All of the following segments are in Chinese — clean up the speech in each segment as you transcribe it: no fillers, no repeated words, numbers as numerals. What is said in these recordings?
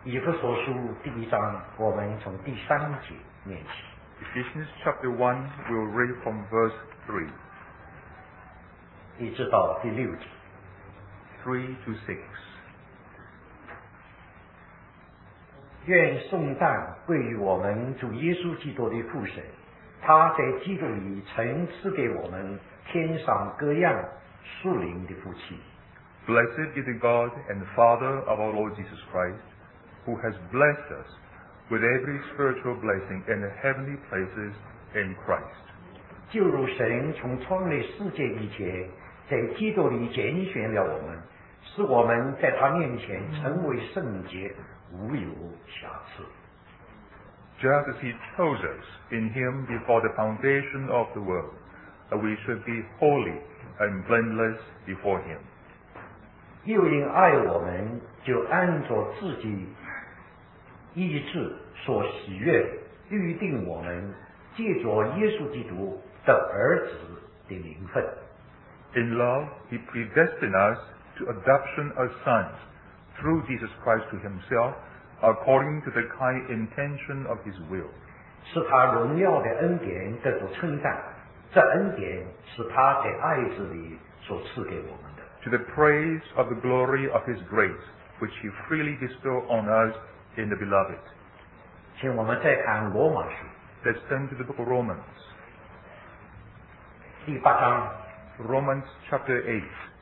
以弗所书第1章，我们从第3节念起。 Ephesians chapter 1, we'll read from verse 3. 一直到第6节。 3 to 6. 愿颂赞归于我们主耶稣基督的父神，他在基督里曾赐给我们天上各样属灵的福气。 Blessed be the God and Father of our Lord Jesus Christ, who has blessed us with every spiritual blessing in the heavenly places in Christ. 就如神从创立世界以前，在基督里拣选了我们，使我们在他面前成为圣洁，无有瑕疵。 Just as He chose us in Him before the foundation of the world, that we should be holy and blameless before Him. 又因爱我们，就按着自己意志所喜悦，预定我们借着耶稣基督的儿子的名分。 In love, He predestined us to adoption as sons through Jesus Christ to Himself, according to the kind intention of His will. 是他荣耀的恩典得着称赞，这恩典是他在爱子里所赐给我们的。 To the praise of the glory of His grace, which He freely bestowed on us in the Beloved. 请我们再看罗马书 Let's turn to the book of Romans. 第8章， Romans chapter 8.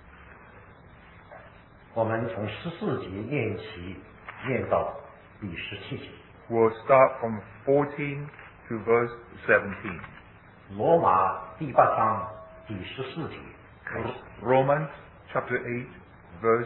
我们从14节念起，念到第17节。 We'll start from 14 to verse 17. 罗马第8章第14节开始。 Romans chapter 8, verse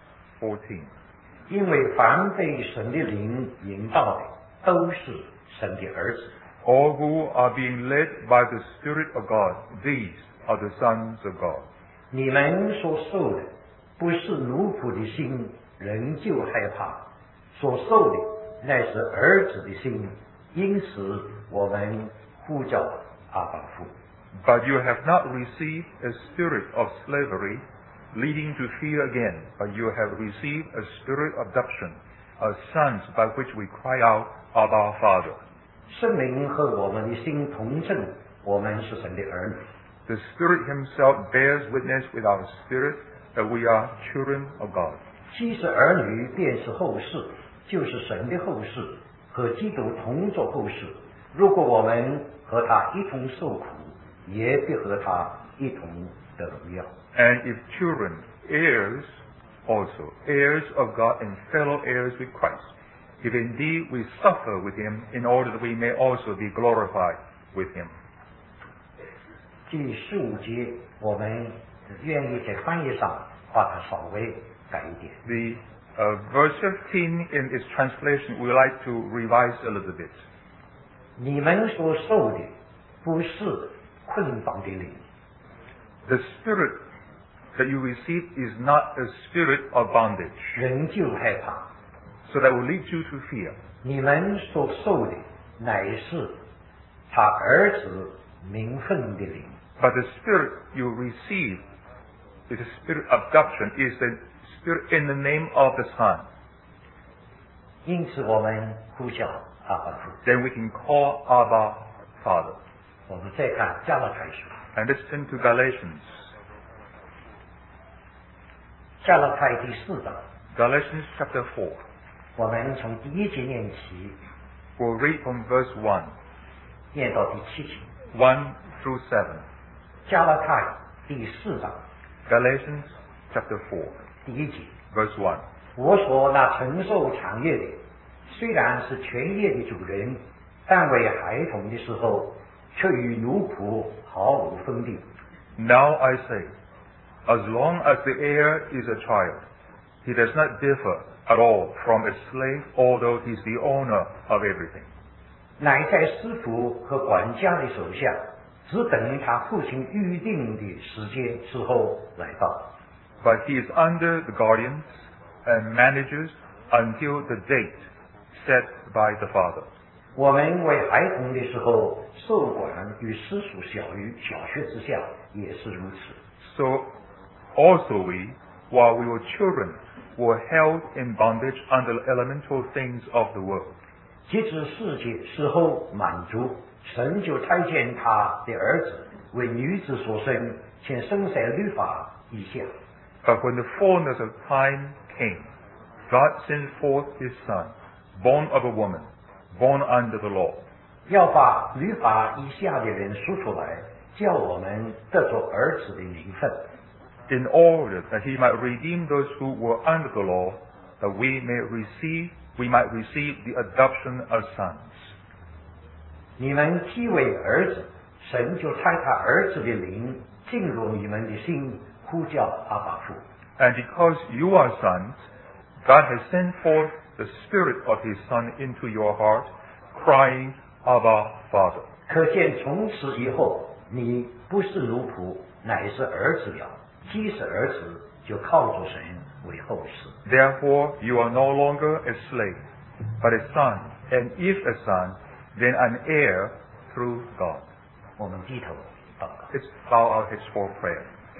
14. 因为凡被神的灵引导的，都是神的儿子。 All who are being led by the Spirit of God, these are the sons of God. 你们所受的不是奴仆的心，仍旧害怕；所受的乃是儿子的心，因此我们呼叫阿爸父。 But you have not received a spirit of slavery, leading to fear again, but you have received a spirit of adoption, as sons by which we cry out, Abba, Father. 圣灵和我们的心同证，我们是神的儿女。 The Spirit Himself bears witness with our spirit that we are children of God. 既是儿女，便是后世，就是神的后世，和基督同作后世。如果我们和他一同受苦，也必和他一同得荣耀。 And if children, heirs also, heirs of God and fellow heirs with Christ, if indeed we suffer with Him, in order that we may also be glorified with Him. 第15节，我们愿意在翻译上把它稍微改一点。 The verse 15 in its translation, we like to revise a little bit. 你们所受的不是捆绑的灵， The spirit that you receive is not a spirit of bondage, 仍旧害怕； so that will lead you to fear. 你们所受的乃是他儿子名分的灵。 But the spirit you receive is the spirit of adoption, is the spirit in the name of the Son. 因此，我们呼叫阿爸父。 Then we can call Abba Father. 我们再看加拉太书， And let's turn to Galatians. 加拉太第4章， Galatians chapter 4. 我们从第1节念起， We'll read from verse 1, 念到第7节。 1 through 7. 加拉太第4章 Galatians chapter 4, 第1节。 verse 1. 我所那承受产业的，虽然是全业的主人，但为孩童的时候，却与奴仆毫无分别。 Now I say, as long as the heir is a child, he does not differ at all from a slave, although he is the owner of everything. 乃在师傅和管家的手下，只等他父亲预定的时间之后来到。 But he is under the guardians and managers until the date set by the father. 我们为孩童的时候，受管与私属小学之下，也是如此。 So also we, while we were children, were held in bondage under the elemental things of the world. 及至世界时候满足，神就差遣他的儿子为女子所生，且生在律法以下。 But when the fullness of time came, God sent forth His Son, born of a woman, born under the law. 要把律法以下的人赎出来，叫我们得着儿子的名分。 In order that He might redeem those who were under the law, that we might receive the adoption of sons. 你们既为儿子，神就差他儿子的灵进入你们的心，呼叫阿爸父。 And because you are sons, God has sent forth the Spirit of His Son into your heart, crying, Abba, Father. 可见从此以后，你不是奴仆，乃是儿子了。既是儿子，就靠着神为后嗣。 Therefore you are no longer a slave, but a son, and if a son, then an heir through God. 我们低头祷告。 Let's bow our heads for prayer.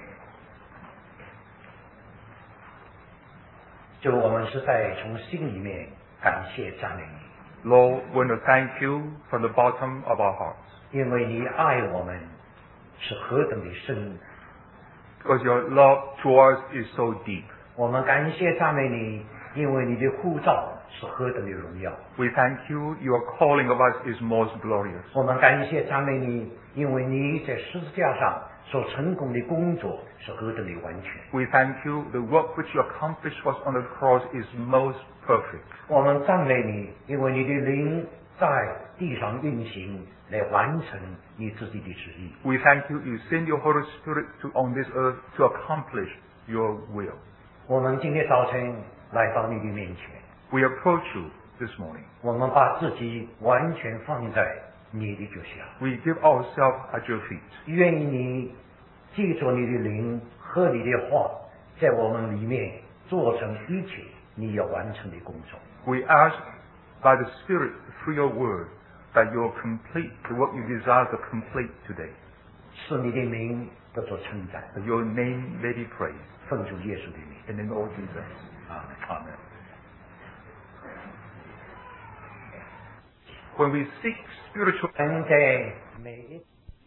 就我们实在从心里面感谢赞美你， Lord, we want to thank you from the bottom of our hearts, 因为你爱我们是何等的深。 because your love towards us is so deep. 我们感谢赞美你，因为你的呼召是何等的荣耀。 We thank you, your calling of us is most glorious. 我们感谢赞美你，因为你在十字架上所成功的工作是何等的完全。 We thank you, the work which you accomplished was on the cross is most perfect. 我们赞美你，因为你的灵在地上运行，来完成你自己的旨意。 We thank you, you send your Holy Spirit on this earth to accomplish your will. 我们今天早晨来到你的面前， We approach you this morning. 我们把自己完全放在你的脚下， We give ourselves at your feet. 愿意你借着你的灵和你的话，在我们里面做成一切你要完成的工作。 We ask by the Spirit through your word that you'll complete the work you desire to complete today. 使你的名得着称赞， That your name may be praised. 奉主耶稣的名。 In the name of Jesus. Amen. Amen. When we seek spiritual 我们在每一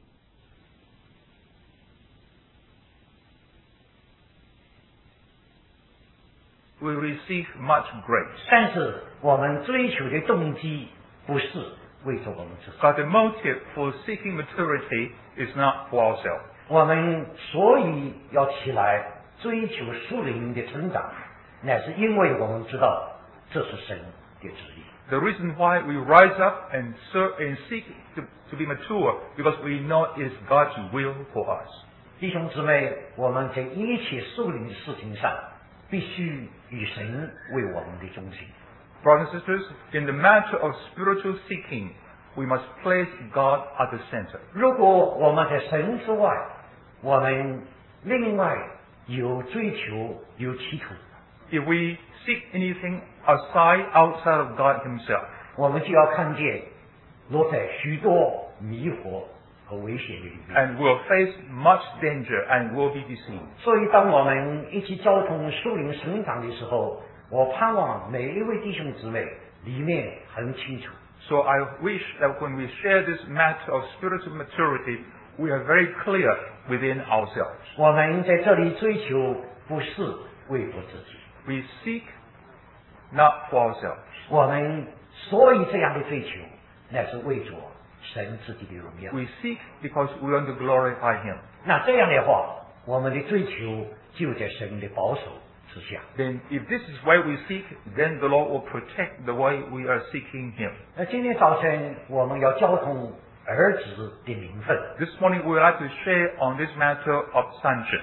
we receive much grace. 但是我们追求的动机不是为着我们自己， But the motive for seeking maturity is not for ourselves. 我们所以要起来追求属灵的成长，乃是因为我们知道这是神的旨意。 The reason why we rise up and seek to be mature, because we know it's God's will for us. 弟兄姊妹，我们在一切属灵的事情上，必须以神为我们的中心。 Brothers and sisters, in the matter of spiritual seeking, we must place God at the center. 如果我们在神之外，我们另外有追求、有企图， If we seek anything outside of God Himself, 我们就要看见落在许多迷惑和危险的里面。 and we'll face much danger and will be deceived. 所以，当我们一起交通属灵成长的时候，我盼望每一位弟兄姊妹里面很清楚， So I wish that when we share this matter of spiritual maturity, we are very clear within ourselves. 我们在这里追求不是为着自己， We seek not for ourselves. 我们所以这样的追求，乃是为着神自己的荣耀。 We seek because we want to glorify Him. 那这样的话，我们的追求就在神的保守之下。 Then if this is why we seek, then the Lord will protect the way we are seeking Him. 那今天早晨我们要交通儿子的名分。 This morning we would like to share on this matter of sonship.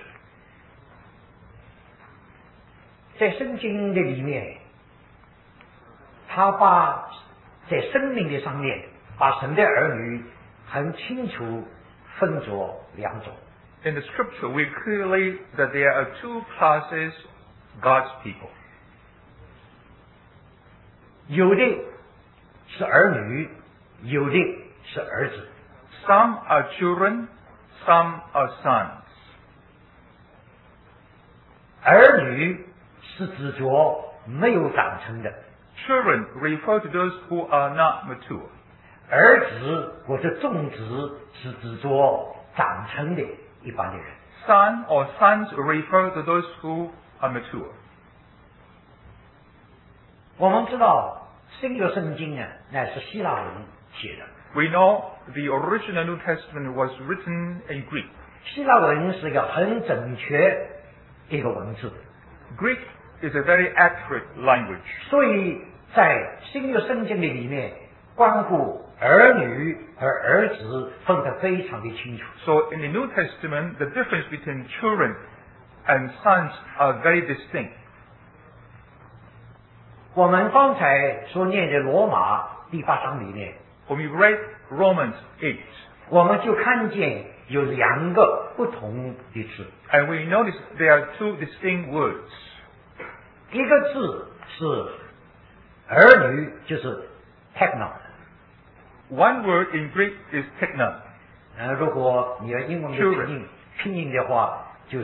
在圣经的里面，他把在生命的上面，把神的儿女很清楚分作两种。 In the scripture, we clearly that there are two classes God's people. 有的是儿女，有的是儿子。 Some are children, some are sons. 儿女是指着没有长成的。 Children refer to those who are not mature. 儿子或者众子是指着长成的一般的人。 Son or sons refer to those who are mature. 我们知道新约圣经呢，乃是希腊文写的。 We know the original New Testament was written in Greek. 希腊文是一个很准确一个文字， Greek is a very accurate language. 所以在新约圣经的里面，关乎儿女和儿子分得非常的清楚。 So in the New Testament, the difference between children and sons are very distinct. 我们刚才所念的罗马第8章里面， When we read Romans 8, 我们就看见有2个不同的字， and we notice there are two distinct words. 一个字是儿女，就是 technon。 One word in Greek is teknon. 如果你要英文的拼音的话，就是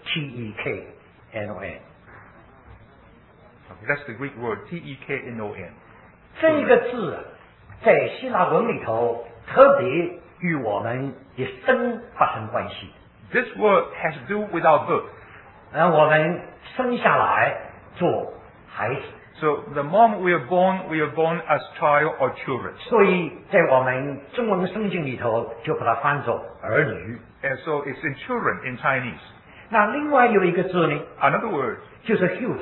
teknon。 Okay, that's the Greek word, teknon. 这个字在希腊文里头特别与我们的生发生关系。 This word has to do with our birth. 我们生下来做孩子， So the moment we are born as child or children. 所以在我们中文圣经里头就把它翻作儿女。 And so it's in children in Chinese. 那另外有一个字呢， Another word, 就是 hues。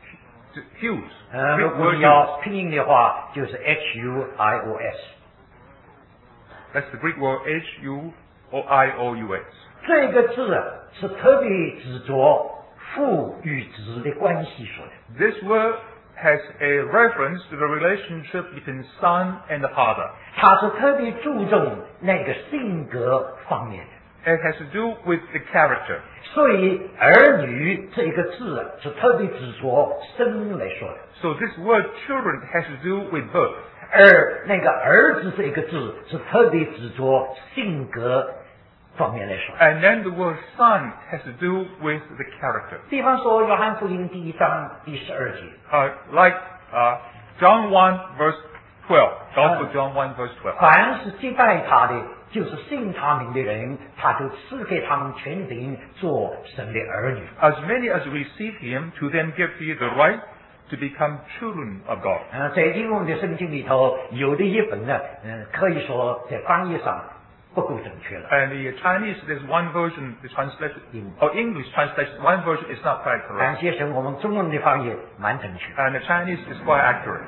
hues. 如 Greek 果 word 你 hues. 要拼音的话，就是 huios。 That's the Greek word huious. 这个字是特别指着父与子的关系说的。 This word has a reference to the relationship between son and the father. 它是特别注重那个性格方面的。 It has to do with the character. 所以儿女这个字是特别指着生来说的， So this word children has to do with birth. 而那个儿子这个字是特别指着性格方面来说的。 And then the word son has to do with the character. 比方说约翰福音第1章第12节， Like John 1 verse 12. Gospel John 1 verse 12. 凡是接待他的，就是信他名的人，他就赐给他们权柄做神的儿女。 As many as receive him, to them give he the right to become children of God. 在英文的圣经里头，有的译本呢，可以说在翻译上不够准确了。 And the Chinese, there's one version, the translation, or English translation, one version is not quite 感 correct. 谢神，我们中文的翻译蛮准确。 And the Chinese is quite accurate.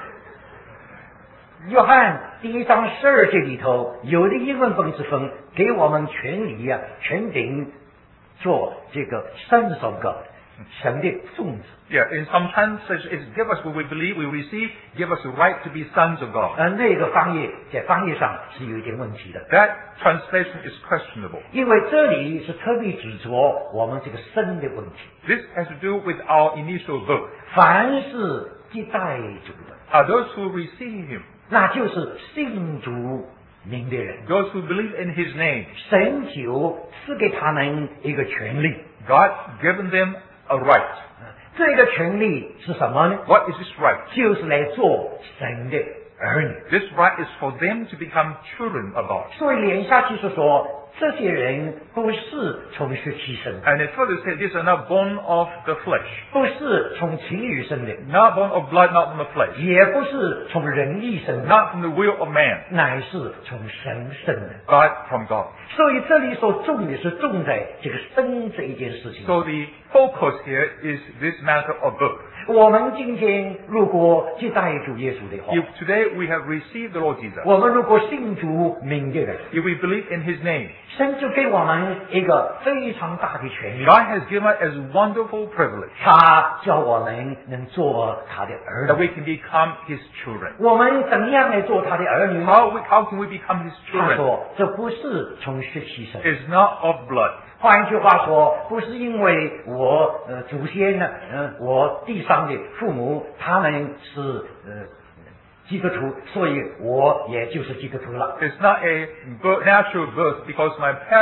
约翰第1章12节里头，有的英文本是分给我们权利权柄做这个sons of God，神的种子。 Yeah, in some translations, it's give us what we believe we receive, give us the right to be sons of God. 那个翻译在翻译上是有一点问题的， That translation is questionable. 因为这里是特别指着我们这个生的问题。 This has to do with our initial birth. 凡是接待主的， Are those who receive him, 那就是信主名的人， those who believe in his name. 神就赐给他们一个权利。 God given them a right. 这个权利是什么呢？ What is this right? 就是来做神的儿女。 This right is for them to become children of God. 所以连下去是说，这些人不是从血气生的， And it further said, these are not born of the flesh. 不是从情欲生的， Not born of blood, not from the flesh. 也不是从人意生的， Not from the will of man, 乃是从神生的。 but from God. 所以这里所重的是重在这个生这一件事情。 So the focus here is this matter of birth. 我们今天如果接待主耶稣的话， If today we have received the Lord Jesus, 我们如果信主名的人， if we believe in his name, 神就给我们一个非常大的权利， God has given us a wonderful privilege 他叫我们能做他的儿 that 女。 we can become his children. 我们怎样来做他的儿女呢？ How can we become his 他 children? 说，这不是从血气生。 It's not of blood. 换句话说，不是因为我祖先呢，我地上的父母他们是基督徒，所以我也就是基督徒了。 It's not a natural birth because my parents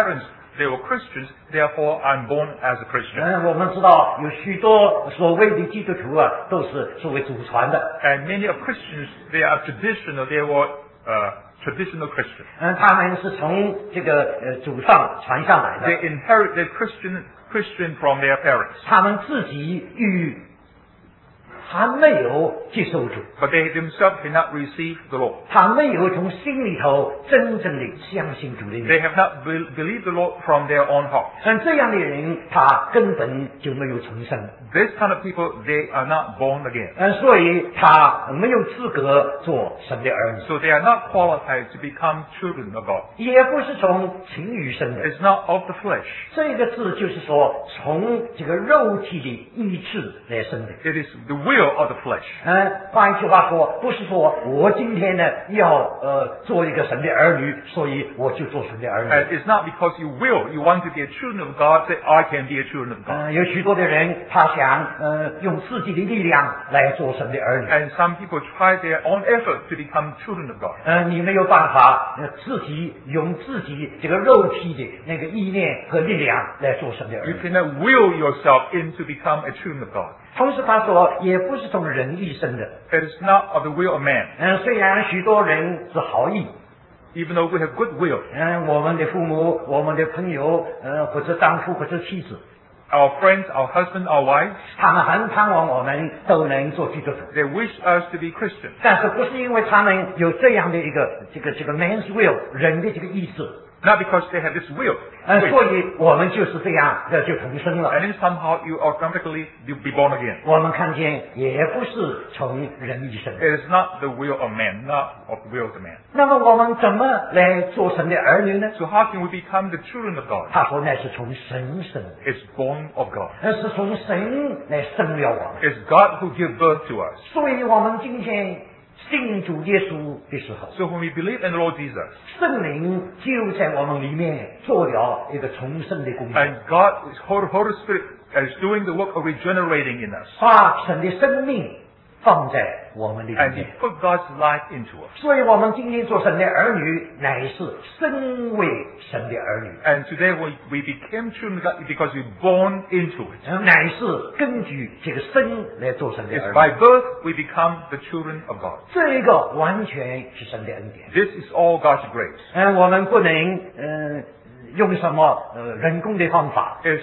they were Christians, therefore I'm born as a Christian. 我们知道有许多所谓的基督徒啊，都是所谓祖传的。 And many of Christians, they are traditional, they were traditional Christians. 他们是从这个祖上传下来的。 They inherit their Christian from their parents. 他们自己还没有接受主， But they themselves cannot receive the Lord. 他没有从心里头真正的相信主的 They 名。 have not believed the Lord from their own heart. 这样的人，他根本就没有重生。 This kind of people, they are not born again. 所以他没有资格做神的儿女， So they are not qualified to become children of God. 也不是从情欲生的。 It's not of the flesh. 这个字就是说，从这个肉体的意志来生的。 It is the will of the flesh. 换一句话说，不是说我今天呢要做一个神的儿女，所以我就做神的儿 And 女。 it's not because you want to be a children of God, that I can be a children of God. 有许多的人，他想用自己的力量来做神的儿女。 And some people try their own effort to become children of God. 你没有办法自己用自己这个肉体的那个意念和力量来做神的儿 You 女。 cannot will yourself in to become a children of God. 同时他说，也不是从人意生的。 It is not of the will of man. 虽然许多人是好意， Even though we have good will, 我们的父母、我们的朋友，或者丈夫或者妻子， our friends, our husband, our wives, 他们很盼望我们都能做基督徒。 they wish us to be Christians. 但是不是因为他们有这样的一个这个 man's will 人的这个意志， Not because they have this will. 所以我们就是这样就重生了。 And then somehow you automatically be born again. 我们看见也不是从人意生。 It is not the will of man, not of the will of man. 那么我们怎么来做神的儿女呢？ So how can we become the children of God? 他说那是从神生的， It's born of God. 那是从神来生了我们。 It's God who gives birth to us. 所以我们今天信主耶稣的时候， So when we believe in the Lord Jesus, 圣灵就在我们里面做了一个重生的工作， and God, Holy Spirit, is doing the work of regenerating in us, 把神的生命放在我们的里 and He 面。 put God's life into us. 所以我们今天做神的儿女，乃是身为神的儿女， And today we became children of God because we're born into it. 乃是根据这个生来做神的 It's 儿 by 女。 birth we become the children of God. 这一个完全是神的恩典。 This is all God's grace. 我们不能用什么人工的方法， It's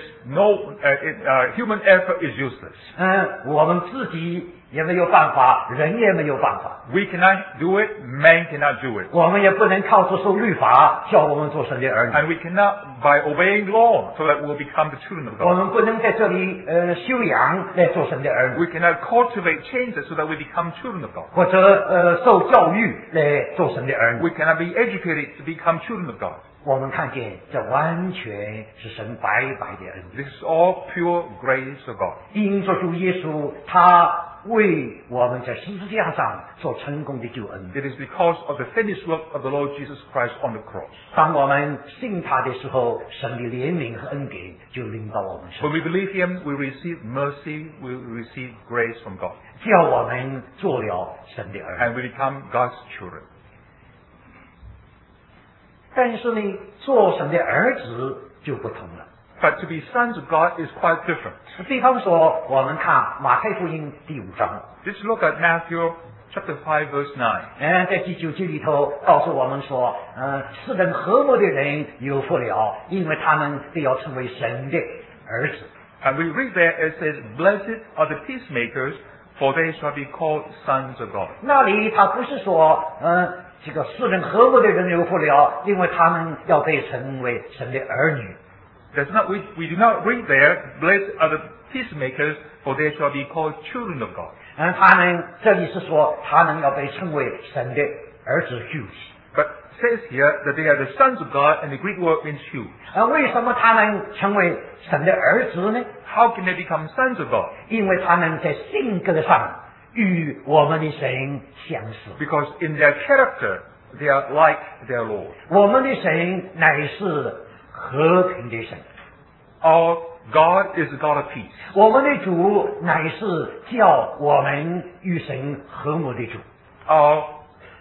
human effort is useless. 我们自己也没有办法，人也没有办法， We cannot do it. Man cannot do it. 我们也不能靠着受律法叫我们做神的儿女， And we cannot by obeying law so that we'll become the children of 我 God. 们不能在这里修养来做神的儿女， We cannot cultivate changes so that we become children of God. 或者受教育来做神的儿女。 We cannot be educated to become children of God. 我们看见这完全是神白白的恩典， This is all pure grace of God. 因着主耶稣，他为我们在十字架上所成功的救恩。 It is because of the finished work of the Lord Jesus Christ on the cross. 当我们信他的时候，神的怜悯和恩典就临到我们身 When we believe Him, we receive mercy, we receive grace from God. 叫我们做了神的儿女。 And we become God's children. 但是呢，做神的儿子就不同了。 But to be sons of God is quite different. 比方说，我们看马太福音第5章， Let's look at Matthew chapter 5 verse 9. 在第9节里头告诉我们说，世人和睦的人有福了，因为他们都要成为神的儿子。 And we read there, it says, Blessed are the peacemakers, for they shall be called sons of God. 那里他不是说，这个世人和睦的人有福了，因为他们要被成为神的儿女。 We do not read there, Blessed are the peacemakers, for they shall be called children of God. 他们这里是说，他们要被称为神的儿子 Hughes。 But it says here that they are the sons of God, and the Greek word means huge. 为什么他们成为神的儿子呢？ How can they become sons of God? 因为他们在性格上与我们的神相似。 Because in their character, they are like their Lord. 我们的神乃是和平的神， Our God is a God of peace. 我们的主乃是叫我们与神和睦的主。 Our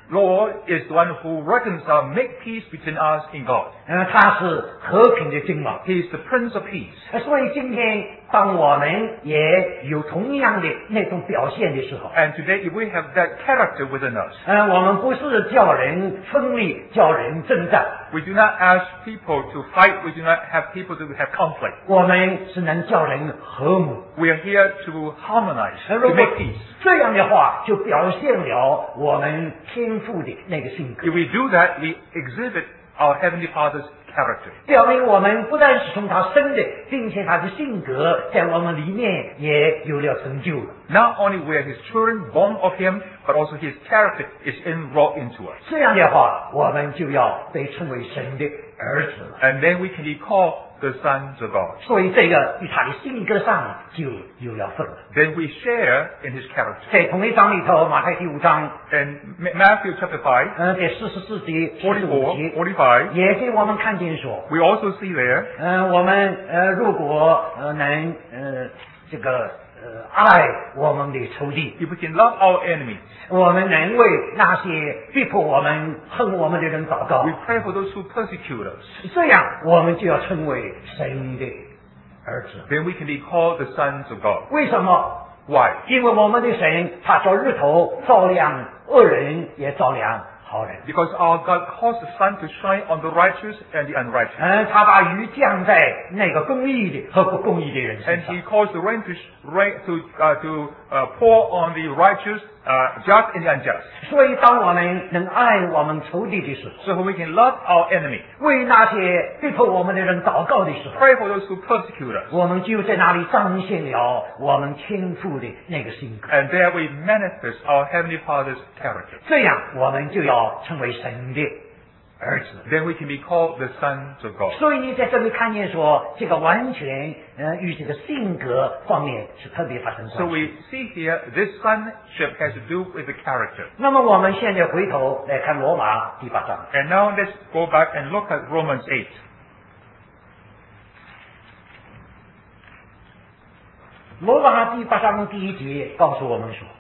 Lord is the one who reconciles, make peace between us and God. 他是和平的君王。 He is the Prince of Peace. 所以今天当我们也有同样的那种表现的时候， And today, if we have that character within us, 我们不是叫人分裂，叫人征战， we do not ask people to fight. We do not have people to have conflict. 我们是能叫人和睦。 We are here to harmonize, 如 to 果 make peace. 这样的话，就表现了我们天父的那个性格， If we do that, we exhibit our Heavenly Father's character. 表明我们不但是从他生的，并且他的性格在我们里面也有了成就了。 Not only we are His children, born of Him, but also His character is inwrought into us. 这样的话，我们就要被称为神的儿子了。 And then we can be called the sons of God. 所以这个与他的性格上就有了份了。 Then we share in His character. 在同一章里头，马太第5章， In Matthew chapter 5, 在44节、45节， 45, 也给我们看见说， we also see there, 我们如果能这个爱我们的仇敌， if we can love our enemies, 我们能为那些逼迫我们、恨我们的人祷告 we，pray for those who persecute us, 这样我们就要成为神的儿子。 then we can be called the sons of God. 为什么？ Why? 因为我们的神，他照日头照亮恶人，也照亮好人。 Because our God caused the sun to shine on the righteous and the unrighteous. 他把雨降在那个公义的和不公义的人身 And 上 He。caused the rain to pour on the righteous, just and the unjust. 所以，当我们能爱我们仇敌的时候， So we can love our enemy, 为那些逼迫我们的人祷告的时候， pray for those who persecute us. 我们就在那里彰显了我们天父的那个性格。 And there we manifest our Heavenly Father's character. 这样，我们就要成为神的儿子。 Then we can be called the sons of God. 所以你在这里看见说，这个完全与这个性格方面是特别发生 So 关 we 系。 see here this sonship has to do with the character. 那么我们现在回头来看罗马第8章。 And now let's go back and look at Romans 8. 罗马第8章第1节告诉我们说，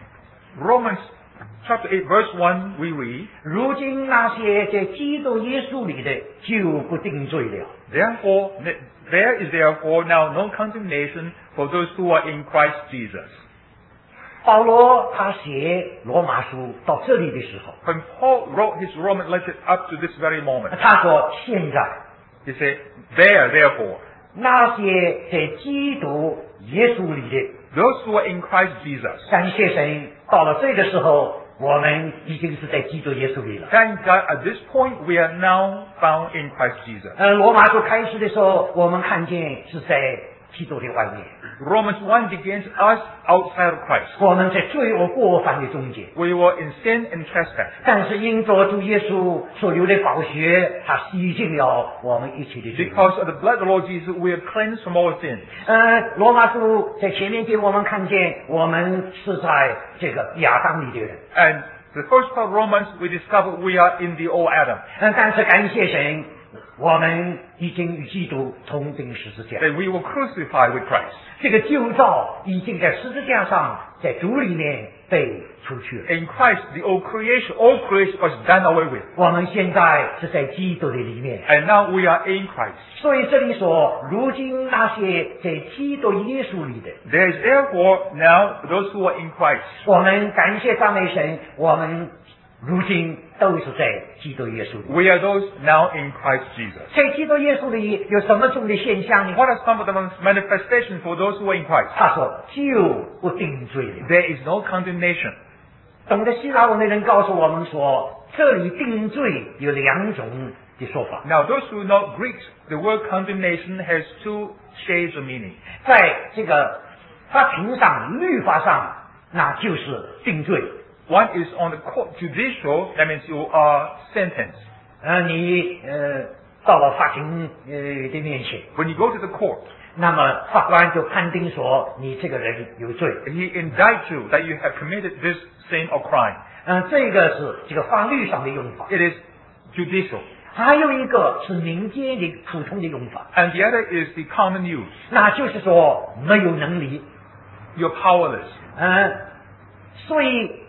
Romans chapter 8 verse 1 we read, 如今那些在基督耶稣里的就不定罪了。 Therefore, there is therefore now no condemnation for those who are in Christ Jesus. 保罗他写罗马书到这里的时候， When Paul wrote his Roman letter up to this very moment, 他说现在 he said, therefore, 那些在基督耶稣里的， those who are in Christ Jesus. 感谢神，到了这个时候，我们已经是在基督耶稣里了。 Thank God, at this point, we are now found in Christ Jesus. 罗马书开始的时候，我们看见是在基督的外面， Romans 1 begins us outside of Christ. 我们在罪恶过犯的中间。 We were in sin and trespass. 但是因着主耶稣所流的宝血，他洗净了我们一切的罪。 Because of the blood of the Lord Jesus, we are cleansed from all sins. 罗马书在前面给我们看见，我们是在这个亚当里的人。 And the first part of Romans, we discover we are in the old Adam. 但是感谢神，我们已经与基督同钉十字架。 That we were crucified with Christ. 这个旧造已经在十字架上，在主里面被除去了。 In Christ, the all creation was done away with. 我们现在是在基督的里面。 And now we are in Christ. 所以这里说，如今那些在基督耶稣里的， There is therefore now those who are in Christ. 我们感谢赞美神，我们如今都是在基督耶稣里。 We are those now in Christ Jesus. 在基督耶稣里有什么种的现象呢？ What are some of the manifestations for those who are in Christ? 他说就不定罪了。 There is no condemnation. 懂得希腊文的人告诉我们说，这里定罪有2种的说法。 Now, those who know Greek, the word condemnation has two shades of meaning. 在这个法庭上、律法上，那就是定罪。 One is on the court judicial, that means you are sentenced. 你到了法庭的面前， When you go to the court, 那么法官就判定说你这个人有罪。 he indicts you that you have committed this sin or crime. 这个是这个法律上的用法。 It is judicial. 还有一个是民间的普通的用法， And the other is the common use. 那就是说没有能力。 You're powerless. 所以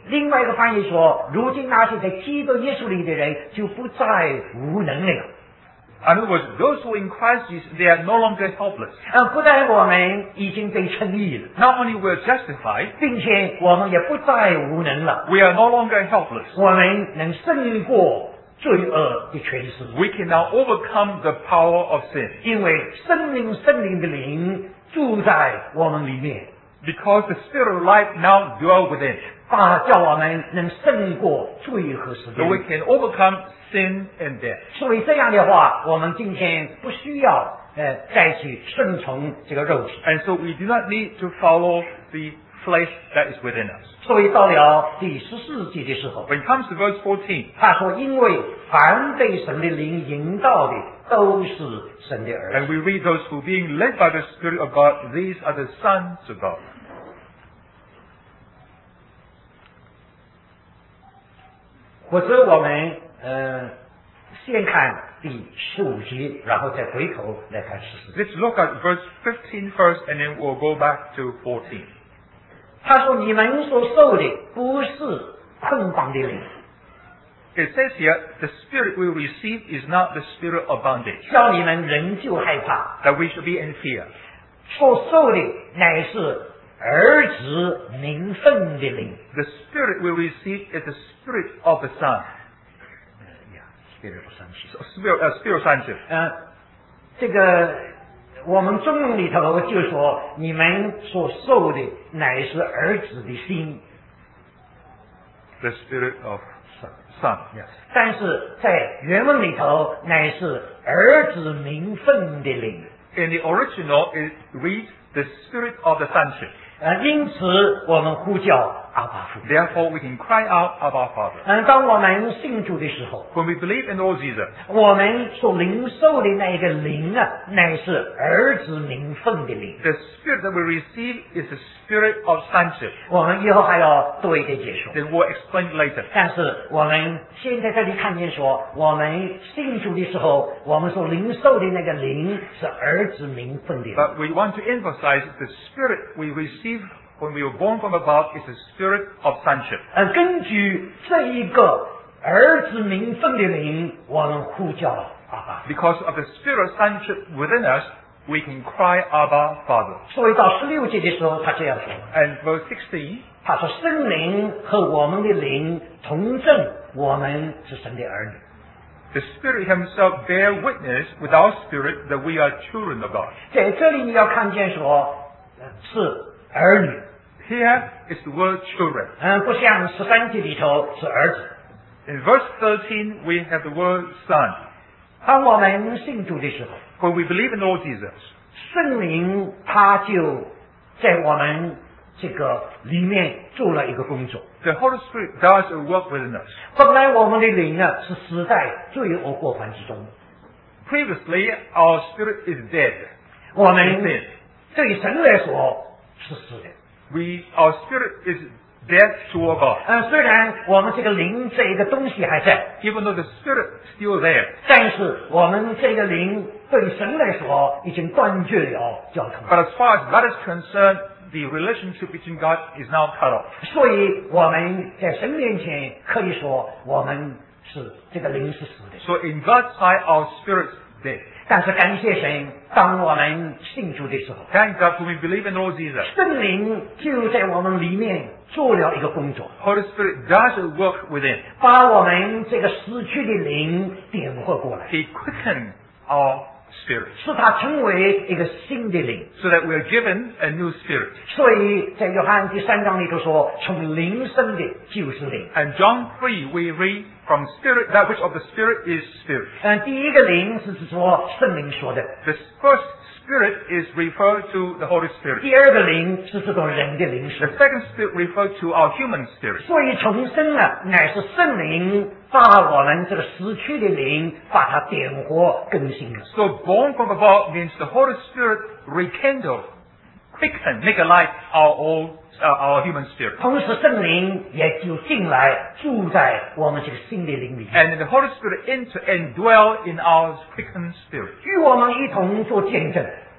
另外一个翻译说，如今那些在基督耶稣里的人就不再无能了。 In other words, those who are in Christ Jesus, they are no longer helpless. 不但我们已经被称义了， Not only we're justified, 并且我们也不再无能了， we are no longer helpless. 我们能胜过罪恶的权势， We can now overcome the power of sin. 因为圣灵的灵住在我们里面， Because the Spirit of life now dwells within. 叫我们能胜过罪和死 So we 亡。 can overcome sin and death. 所以这样的话，我们今天不需要再去顺从这个肉体。 And so we do not need to follow the flesh that is within us. 所以到了第14节的时候， When it comes to verse 14, 他说：“因为凡被神的灵引导的，都是神的儿 and 子。 we read those who being led by the Spirit of God, these are the sons of God. 或者我们先看第15节，然后再回头来看14节。 Let's look at verse 15 first, and then we'll go back to 14. 他说：“你们所受的不是捆绑的灵， It says here, the Spirit we receive is not the spirit of bondage, 叫你们仍旧害怕。 that we should be in fear. 所受的乃是儿子名分的灵。” The Spirit we receive is the Spirit of the Son. Spirit sonship. 这个我们中文里头就说，你们所受的乃是儿子的心。 The Spirit of Son. 但是在原文里头乃是儿子名分的灵。 In the original, it reads the Spirit of the sonship. 因此我们呼叫阿爸父。 Therefore, we can cry out, Abba Father. 当我们信主的时候， When we believe in Lord Jesus, 我们所领受的那个灵乃是儿子名分的灵。 the Spirit that we receive is the Spirit of sonship. 我们以后还要多一点解说。 Then we'll explain later. 但是我们现在这里看见说，我们信主的时候，我们所领受的那个灵是儿子名分的灵。 But we want to emphasize the Spirit we receive when we were born from above is the Spirit of sonship. 根据这一个儿子名分的灵，我们呼叫阿爸。 Because of the Spirit of sonship within us, we can cry, Abba Father. 所以到16节的时候，他这样说， And verse 16, 他说圣灵和我们的灵同证，我们是神的儿女。 the Spirit Himself bear witness with our spirit that we are children of God. 在这里你要看见说，是儿女， Here is the word children. 不像13节里头是儿子。 In verse 13, we have the word son. 当我们信主的时候， When we believe in Lord Jesus, 圣灵他就在我们这个里面做了一个工作。 the Holy Spirit does a work within us. 本来我们的灵是死在罪恶过犯之中， Previously, our spirit is dead. 我 in 们 sin. 对神来说是死的。 Our spirit is dead toward God. 虽然我们这个灵这一个东西还在， Even though the spirit is still there. 但是我们这个灵对神来说已经断绝了交通， But as far as that is concerned, the relationship between God is now cut off. 所以我们在神面前可以说我们是这个灵是死的。 So in God's sight, our spirit's dead. 但是感谢神，当我们信主的时候， Thank God when we believe in Lord Jesus. 圣灵就在我们里面做了一个工作， Holy Spirit does a work within. 把我们这个死去的灵点活过来， He quickened our spirit 使它成为一个新的灵。 so that we are given a new spirit. 所以在约翰第3章里头说，从灵生的就是灵。 And John 3, we read from spirit, that which of the spirit is spirit. 第一个灵是指说圣灵说的， The first spirit is referred to the Holy Spirit. 第二个灵是指着人的灵说 The 的。 second spirit refers to our human spirit. 所以重生乃是圣灵把我们这个死去的灵把它点活更新了。 So born from above means the Holy Spirit rekindle, quicken, make alive our human spirit. 同时圣灵也就进来住在我们这个新的灵里面， And the Holy Spirit enter and dwell in our quickened spirit. 与我们一同做见证。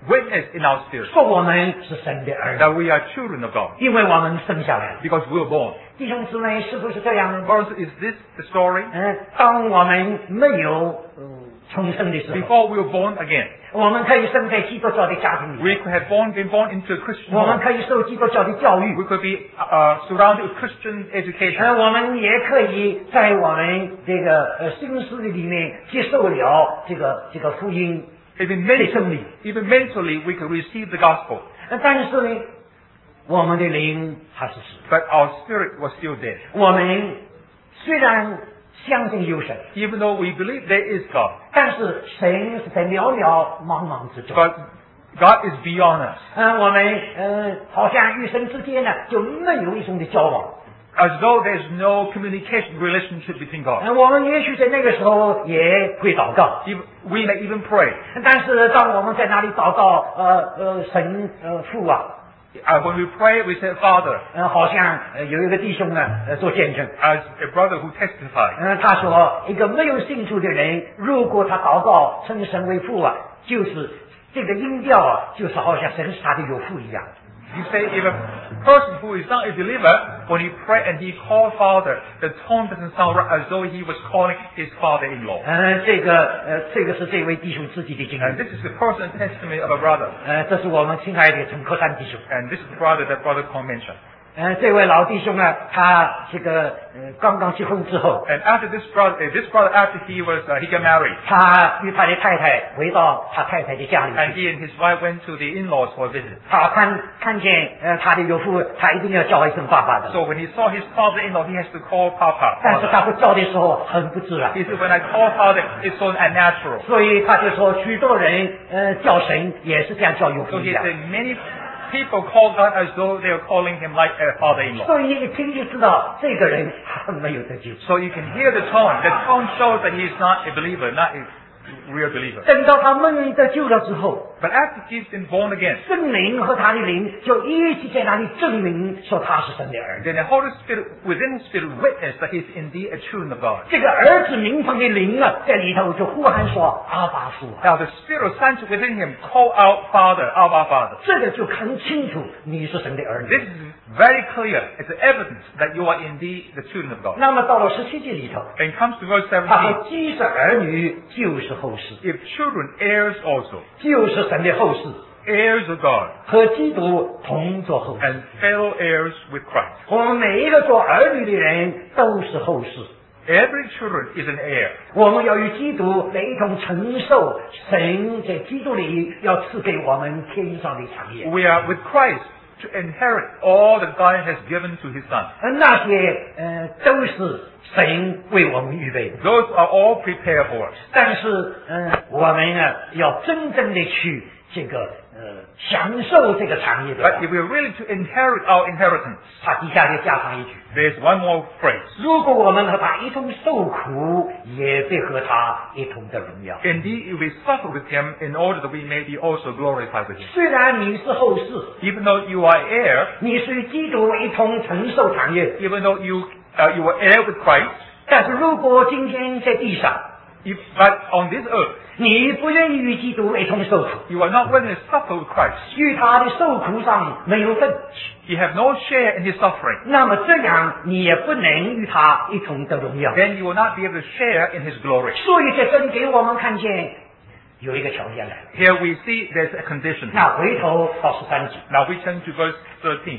witness in our spirit 说我们是神的儿女， that we are children of God 因为我们生下来了。 because we were born. 弟兄姊妹，是不是这样呢？ Brothers, is this the story? 当我们没有重生的时候， Before we were born again, 我们可以生在基督教的家庭里， we could have been born into a Christian 我们 home. 可以受基督教的教育， We could be surrounded with Christian education. 我们也可以在我们这个心思里面接受了这个福音。 Even 被真理。 mentally, we could receive the gospel. 但是呢，我们的灵还是死。 But our spirit was still dead. 我们虽然相信有神， Even though we believe there is God, 但是神是在渺渺茫茫之中。 but God is beyond us. 我们好像与神之间呢就没有一种的交往。 As though there's no communication relationship between God. 我们也许在那个时候也会祷告， We may even pray. 但是当我们在那里祷告，神父啊， When we pray, we say, Father, 好像有一个弟兄呢做见证， as a brother who testified. 他说一个没有信主的人，如果他祷告称神为父啊，就是这个音调啊，就是好像神是他的有父一样。 You say if a person who is not a believer, when he pray and he call Father, the tone doesn't sound right as though he was calling his father-in-law. 这个是这位弟兄自己的经 And 历。 this is the personal testimony of a brother. 这是我们亲爱的陈克山弟兄。 And this is the brother that Brother Kong mentioned. 这位老弟兄呢，他这个刚刚结婚之后， And after this brother after he got married, 他与他的太太回到他太太的家里 and 去。 he and his wife went to the in-laws for a visit. 他看见他的岳父，他一定要叫一声爸爸的。 So when he saw his father-in-law, he has to call Papa. 但是他不叫的时候很不自然， He said, when I call Father, it's so unnatural. 所以他就说许多人叫神也是这样叫岳 So 父一 he 样。 said, many people call God as though they are calling him like a father-in-law. 所以一听就知道这个人还没有得救。 So you can hear the tone. The tone shows that he is not a believer, not a real believer. 等到他蒙恩得救了之后， But after he's been born again, 圣灵和他的灵就一起在那里证明说他是神的儿子。 then the Holy Spirit within his spirit witnessed that he's indeed a children of God. 这个儿子名分的灵啊，在里头就呼喊说阿爸父啊， Now the Spirit of sonship within him call out Father, our Father. 这个就很清楚你是神的儿 This 子。 is very clear. It's evidence that you are indeed the children of God. 那么到了17节里头， And it comes to verse 17. 他说既是儿女，就是后世， If children, heirs also, 就是神的后世， heirs of God, 和基督同作后世。 and fellow heirs with Christ. 我们每一个做儿女的人都是后世， Every children is an heir. 我们要与基督来一同承受神在基督里要赐给我们天上的产业。 We are with Christ to inherit all that God has given to his Son. 那些都是神为我们预备的。 Those are all prepared for us. 但是我们呢要真正的去这个享受这个产业的 But if we're really to inherit our inheritance, 他底下就加上一句： there's one more phrase. 如果我们和他一同受苦，也必和他一同的荣耀。 Indeed, if we suffer with him in order that we may be also glorified with him. 虽然你是后世， Even though you are heir, 你是与基督一同承受产业， even though you are heir with Christ, 但是如果今天在地上， but on this earth, 你不愿意与基督一同受苦， you are not willing to suffer with Christ. 与他的受苦上没有份， You have no share in his suffering. 那么这样你也不能与他一同得荣耀。 Then you will not be able to share in his glory. 所以在这里给我们看见有一个条件来了。 Here we see there's a condition. 那回头到13节， Now we turn to verse 13,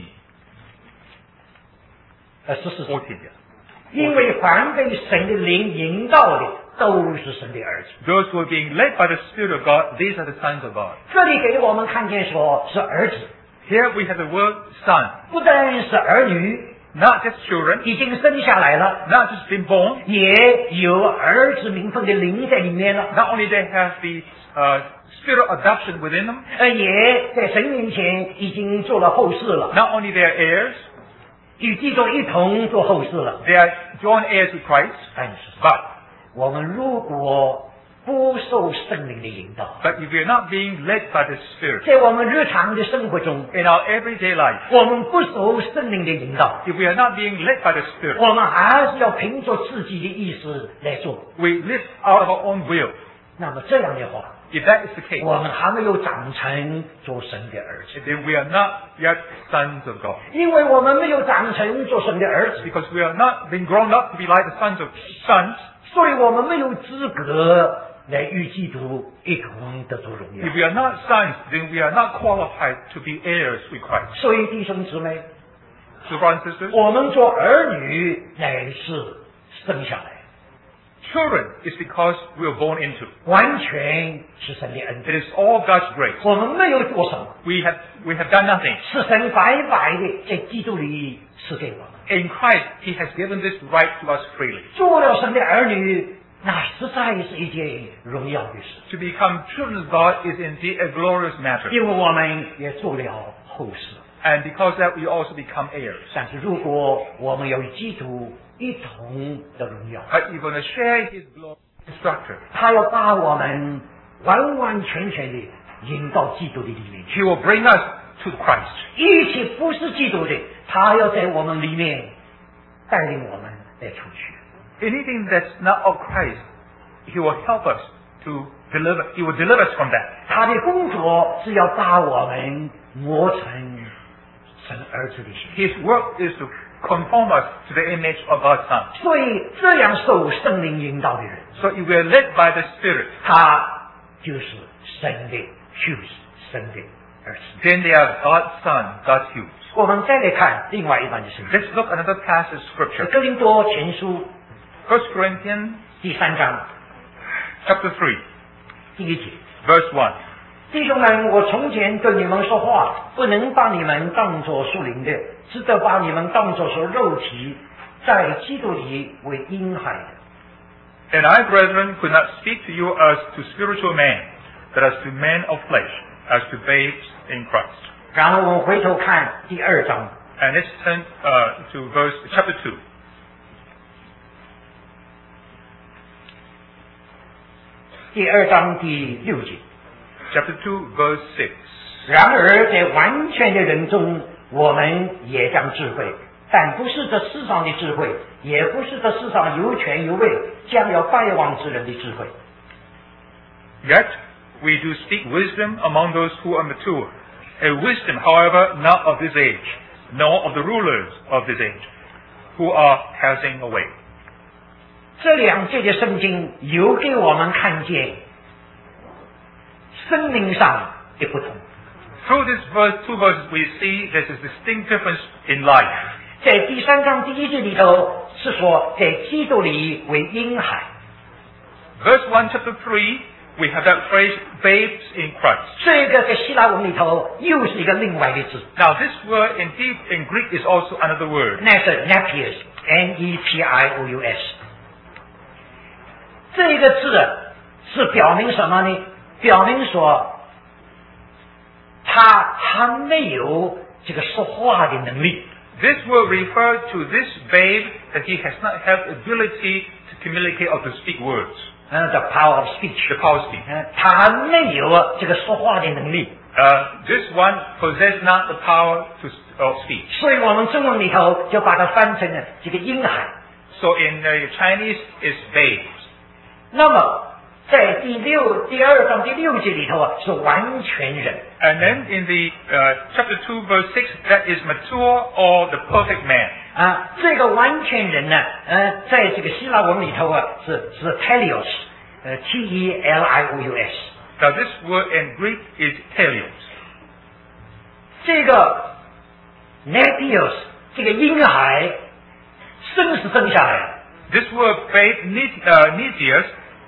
14节， 14. 因为凡被神的灵引导的，都是神的儿子。 Those who are being led by the Spirit of God, these are the sons of God. 这里给我们看见说是儿子， Here we have the word son, 不但是儿女， not just children, 已经生下来了， not just been born. 也有儿子名分的灵在里面了， Not only they have the spirit of adoption within them, 也在神面前已经做了后事了， not only they are heirs, 与基督一同做后事了。 they are joint heirs with Christ. 但是 But 我们如果不受圣灵的引导， if we are not being led by the Spirit 在我们日常的生活中， in our everyday life, 我们不受圣灵的引导， if we are not being led by the Spirit, 我们还是要凭着自己的意思来做。 we live out of our own will. 那么这样的话， if that is the case, 我们还没有长成做神的儿子， then we are not yet sons of God. 因为我们没有长成做神的儿子， Because we are not being grown up to be like the sons, 所以我们没有资格来与基督一同得着荣耀 if。we are not sons, then we are not qualified to be heirs with Christ. 所以弟兄姊妹， So brothers and sisters, 我们做儿女乃是生下来， children is because we were born into. 完全是神的恩 It 典， is all God's grace. 我们没有做什么， We have done nothing. 是神白白的在基督里赐给我们。 In Christ, He has given this right to us freely. 做了神的儿女，那实在是一件荣耀的事， To become children of God is indeed a glorious matter. 因为我们也做了后事。 And because that, we also become heirs. 但是如果我们要与基督一同的荣耀， But you're going to share His glory structure. 他要把我们完完全全的引到基督的里面去， He will bring us to Christ. 一起服侍基督的，他要在我们里面带领我们来出去。 Anything that's not of Christ, He will help us to deliver. He will deliver us from that. 他的工作是要把我们磨成神儿子的形象。 His work is to conform us to the image of God's Son. 所以这样受圣灵引导的人， So if we are led by the Spirit, 他就是神的 hughes， 神的儿子。 then they are God's Son, God's Hughes. 我们再来看另外一段的圣经， Let's look at another passage of Scripture. 哥林多前书 1 Corinthians 第3章 chapter 3, 第1节。 verse 1. 弟兄们，我从前对你们说话，不能把你们当作属灵的，只得把你们当作是肉体，在基督里为婴孩的。 And I, brethren, could not speak to you as to spiritual men, but as to men of flesh, as to babes in Christ. 然后我们回头看第2章， And let's turn to chapter 2. 第2章第6节。 Chapter 2, verse 6. 然而在完全的人中，我们也将智慧，但不是这世上的智慧，也不是这世上有权有位，将要败亡之人的智慧。 Yet we do speak wisdom among those who are mature, a wisdom, however, not of this age, nor of the rulers of this age, who are passing away. 这2节的圣经有给我们看见生命上的不同。 Through this two verses, we see there's a distinct difference in life. 在第3章第1节里头是说，在基督里为婴孩。 Verse 1, chapter 3, we have that phrase, babes in Christ. 这个在希腊文里头又是一个另外的字， Now, this word in Greek is also another word. 那是 nepios Nepious。这个字是表明什么呢？表明说他还没有这个说话的能力。 This word refers to this babe that he has not had ability to communicate or to speak words. The power of speech， The power of speech. 他还没有这个说话的能力， This one possessed not the power of speech. 所以我们中文里头就把它翻成了这个婴孩。 So in Chinese, it's babes. 那么在第2章第6节里头啊，是完全人。 And then in the chapter 2, verse 6, that is mature or the perfect man. 这个完全人呢，在这个希腊文里头啊，是 telios， T-E-L-I-O-U-S。 Now this word in Greek is telios. 这个 nepios 这个婴孩生是生下来了， This word babe, Nesius,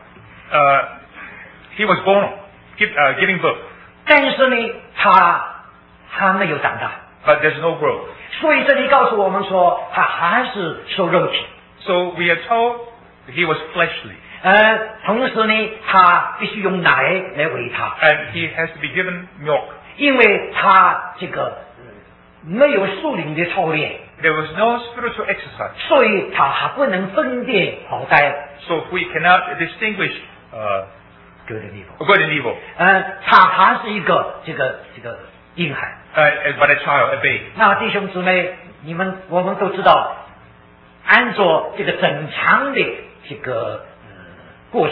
he was born, giving birth, 但是呢，他还没有长大， but there's no growth. 所以这里告诉我们说，他还是受肉体。 So we are told he was fleshly, 同时呢，他必须用奶来喂他， and he has to be given milk. 因为他这个没有属灵的操练， There was no spiritual exercise, 所以他还不能分辨好歹 so we cannot distinguish good and evil。 good and evil. 他还是一个这个婴孩。 But a child, a babe. 那弟兄姊妹，我们都知道，按照这个正常的这个过程，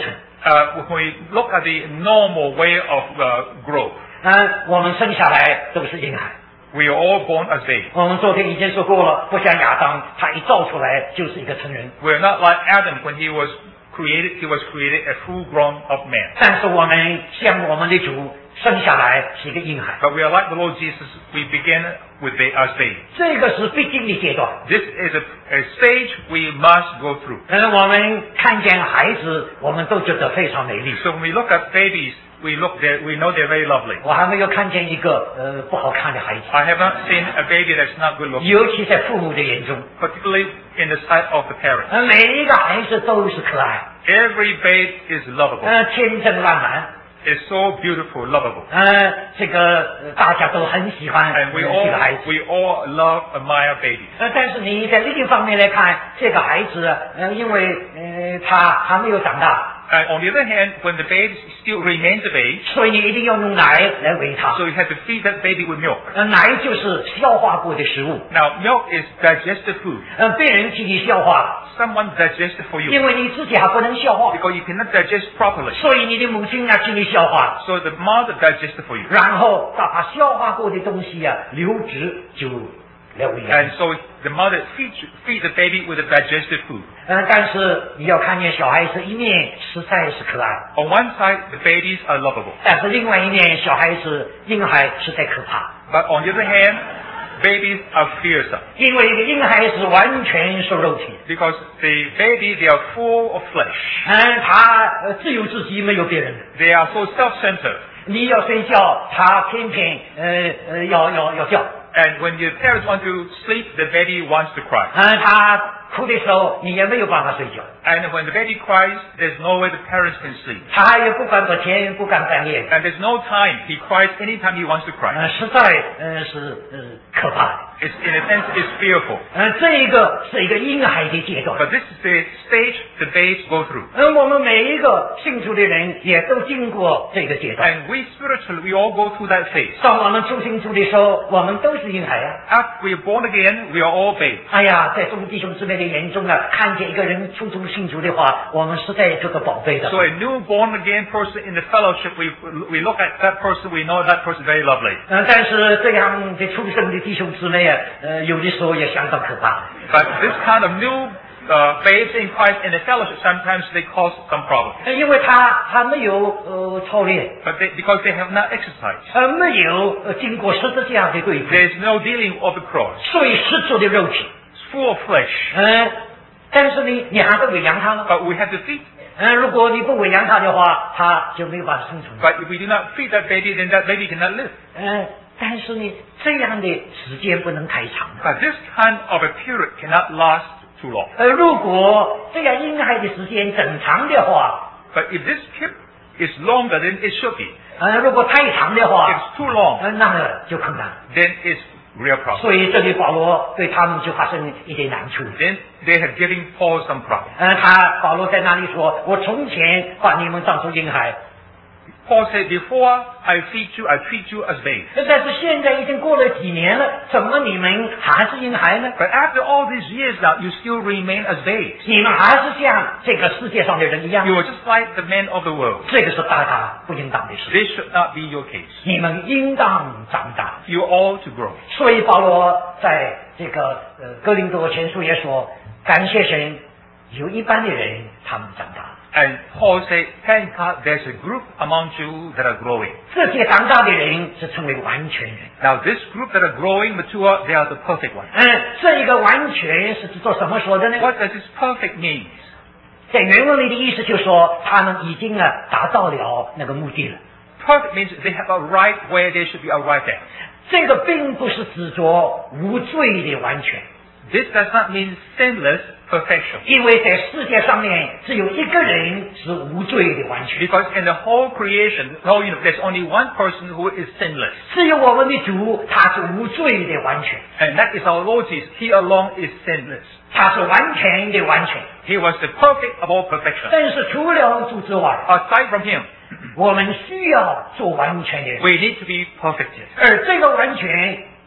when we look at the normal way of growth, 我们生下来都是婴孩。 we are all born as babes. 我们昨天已经说过了，不像亚当，他一造出来就是一个成人。 We are not like Adam when he was created a full-grown of man. 但是我们像我们的主生下来是一个婴孩。 But we are like the Lord Jesus. We begin as babes. 这个是必经的阶段。 This is a stage we must go through. 我们看见孩子，我们都觉得非常美丽。 So when we look at babies, we know they're very lovely. 我还没有看见一个不好看的孩子。 I have not seen a baby that's not good looking. 尤其在父母的眼中 Particularly in the sight of the parents. 每一个孩子都是可爱。 Every babe is lovable. 天真烂漫。 It's so beautiful, lovable. 这个大家都很喜欢 And 这个孩子。 we all love, admire babies. 但是你在另一方面来看，这个孩子因为他还没有长大。 And on the other hand, when the baby still remains a babe, 所以你一定要用奶来喂他。 so you have to feed that baby with milk. 奶就是消化过的食物。 Now, milk is digested food. 别人替你消化。 Someone digests it for you. 因为你自己还不能消化。 Because you cannot digest properly. 所以你的母亲要替你消化。 So the mother digests it for you. 然后把消化过的东西流质就了喂。 And so the mother feeds the baby with the digested food. 但是你要看见小孩子一面实在是可爱。 On one side, the babies are lovable. 但是另外一面，小孩子婴孩实在可怕。 But on the other hand, babies are fearsome. 因为一个婴孩是完全属肉体。 Because the baby, they are full of flesh. 他只有自己，没有别人。 They are so self-centered. 你要睡觉，他偏偏要叫。 And when your parents want to sleep, the baby wants to cry. 他哭的时候，你也没有办法睡觉。 And when the baby cries, there's no way the parents can sleep. 他也不敢白天，不敢半夜。 And there's no time. He cries anytime he wants to cry. 实在是可怕的。 It's, in a sense, it's fearful. 这个是一个婴孩的阶段。 But this is the stage the babes go through. 我们每一个信主的人也都经过这个阶段。 And we spiritually, we all go through that phase. 当我们初信主的时候，我们都是婴孩啊。 After we are born again, we are all babes. 哎呀，在众弟兄姊妹的眼中看见一个人初中信主的话，我们实在觉得宝贝的。 So a new born again person in the fellowship, we look at that person, we know that person very lovely. 但是这样的出生的弟兄姊妹有的时候也相当可怕。 But this kind of new babes in Christ in the fellowship, sometimes they cause some problems. 因为他没有操练。 But because they have not exercised. 没有经过十字架的对付。 There's no dealing of the cross. 所以失足的肉体。 It's full of flesh. 但是你还是喂养他了。 But we have to feed. 如果你不喂养他的话，他就没有办法生存。 But if we do not feed that baby, then that baby cannot live. 但是呢，这样的时间不能太长。 But this kind of a period cannot last too long. 如果这样婴孩的时间整长的话 But if this period is longer than it should be. 如果太长的话 If it's too long. 那么就困难。 Then it's real problem. 所以这里保罗对他们就发生一点难处。 Then they have given Paul some problem. 保罗在那里说：“我从前把你们当作婴孩。” Paul said, before I feed you, I treat you as babes. 但是现在已经过了几年了，怎么你们还是婴孩呢？ But after all these years now, you still remain as babes. 你们还是像这个世界上的人一样。 You are just like the men of the world. 这个是大家不应当的事。 This should not be your case. 你们应当长大。 You ought to grow. 所以保罗在这个哥林多前书也说，感谢神，有一般的人他们长大。 And Paul said, thank God there's a group among you that are growing. 这些长大的人是称为完全人。 Now this group that are growing, mature, they are the perfect ones. 这一个完全是指做什么说的呢？ What does this perfect mean? 在原文里的意思就是说，他们已经达到了那个目的了。 Perfect means they have arrived where they should be arrived at. 这个并不是指着无罪的完全。 This does not mean sinless perfection. 因为在世界上面只有一个人是无罪的完全。 Because in the whole creation, the whole universe, there's only one person who is sinless. 只有我们的主，他是无罪的完全。 And that is our Lord Jesus. He alone is sinless. 他是完全的完全。 He was the perfect of all perfection. 但是除了主之外， Aside from Him, 我们需要做完全的人。 we need to be perfected. 而这个完全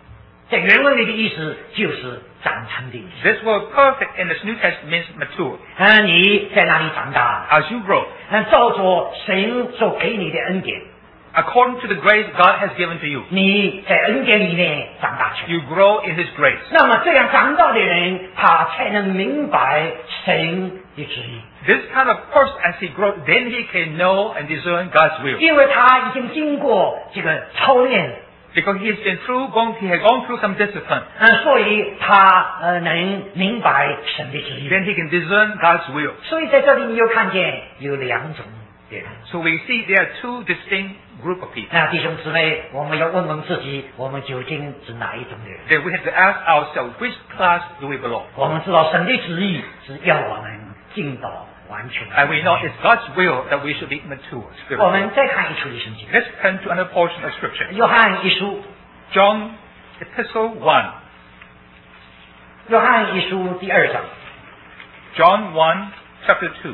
在原文里的意思就是长成的意思。 This word perfect in the New Testament means mature. 你在哪里长大？ As you grow, 照着神所给你的恩典， according to the grace God has given to you, 你在恩典里面长大起来。 you grow in His grace. 那么这样长大的人，他才能明白神的旨意， This kind of person, as he grows, then he can know and discern God's will. 因为他已经经过这个操练， Because he has gone through some discipline. 所以他能明白神的旨意。 Then he can discern God's will. 所以在这里你又看见有两种人。 So we see there are two distinct group of people. 那弟兄姊妹，我们要问问自己，我们究竟是哪一种的人？ Then we have to ask ourselves, which class do we belong? 我们知道神的旨意是要我们进到完全。 And we know it's God's will that we should be mature 我 spiritually. 们再看一处的圣经， Let's turn to another portion of Scripture. 约翰一书， John Epistle 1. 约翰一书第2章。 John 1, chapter 2.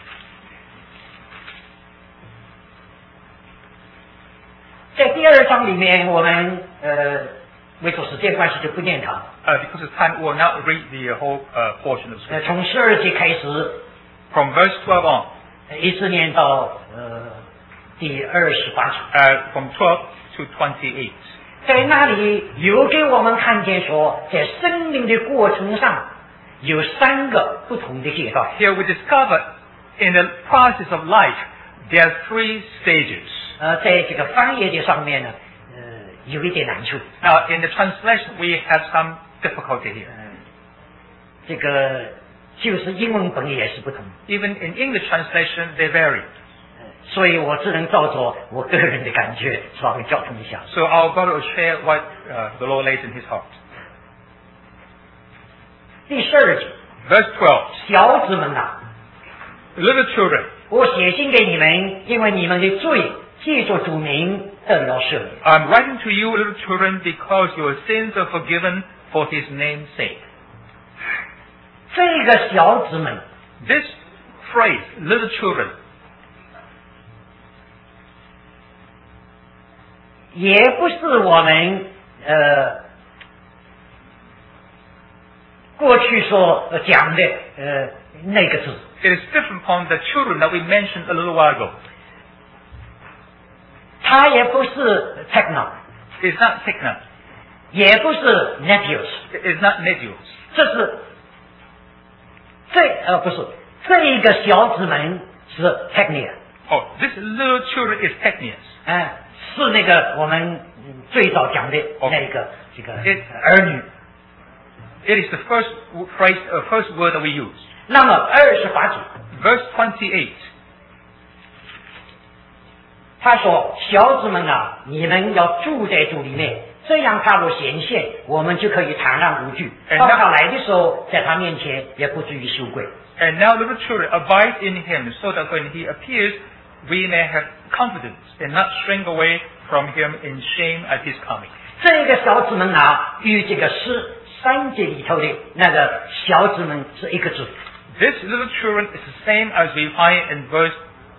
在第2章里面，我们为着时间关系就不念它。 Because of time, we will not read the whole portion of Scripture. 从12节开始， From verse 12 on, 一直念到第28章。 from 12 to 28. 在那里有给我们看见说，在生命的过程上有3个不同的阶段。 Here we discover in the process of life, there are 3 stages. 在这个翻译的上面呢，有一点难处。 Now, in the translation, we have some difficulty here. 这个就是英文本也是不同， Even in English translation, they vary. 所以我只能照着我个人的感觉稍微交通一下。 So our God will share what the Lord lays in His heart. 第12节， Verse 12. 小子们啊， Little children, 我写信给你们，因为你们的罪借着主名得了赦免。 I'm writing to you, little children, because your sins are forgiven for His name's sake. 这个小子们 This phrase, little children, 也不是我们过去所讲的那个字， it is different from the children that we mentioned a little while ago. 它也不是 techno， It's not tikna. 也不是 nephews， It's not nephews. 这是不是这一个小子们是 technia， Oh, this little children is technias. 是那个我们最早讲的那个这个儿女。 It is the first phrase, first word that we use. 那么28节， Verse 28. 他说：“小子们啊，你们要住在主里面，这样他若显现，我们就可以坦然无惧。当他来的时候，在他面前也不至于羞愧。” And now, little children, abide in Him, so that when He appears, we may have confidence and not shrink away from Him in shame at His coming. 这个小子们啊，与这个13节里头的那个小子们是一个字。 This little children is the same as we find in verse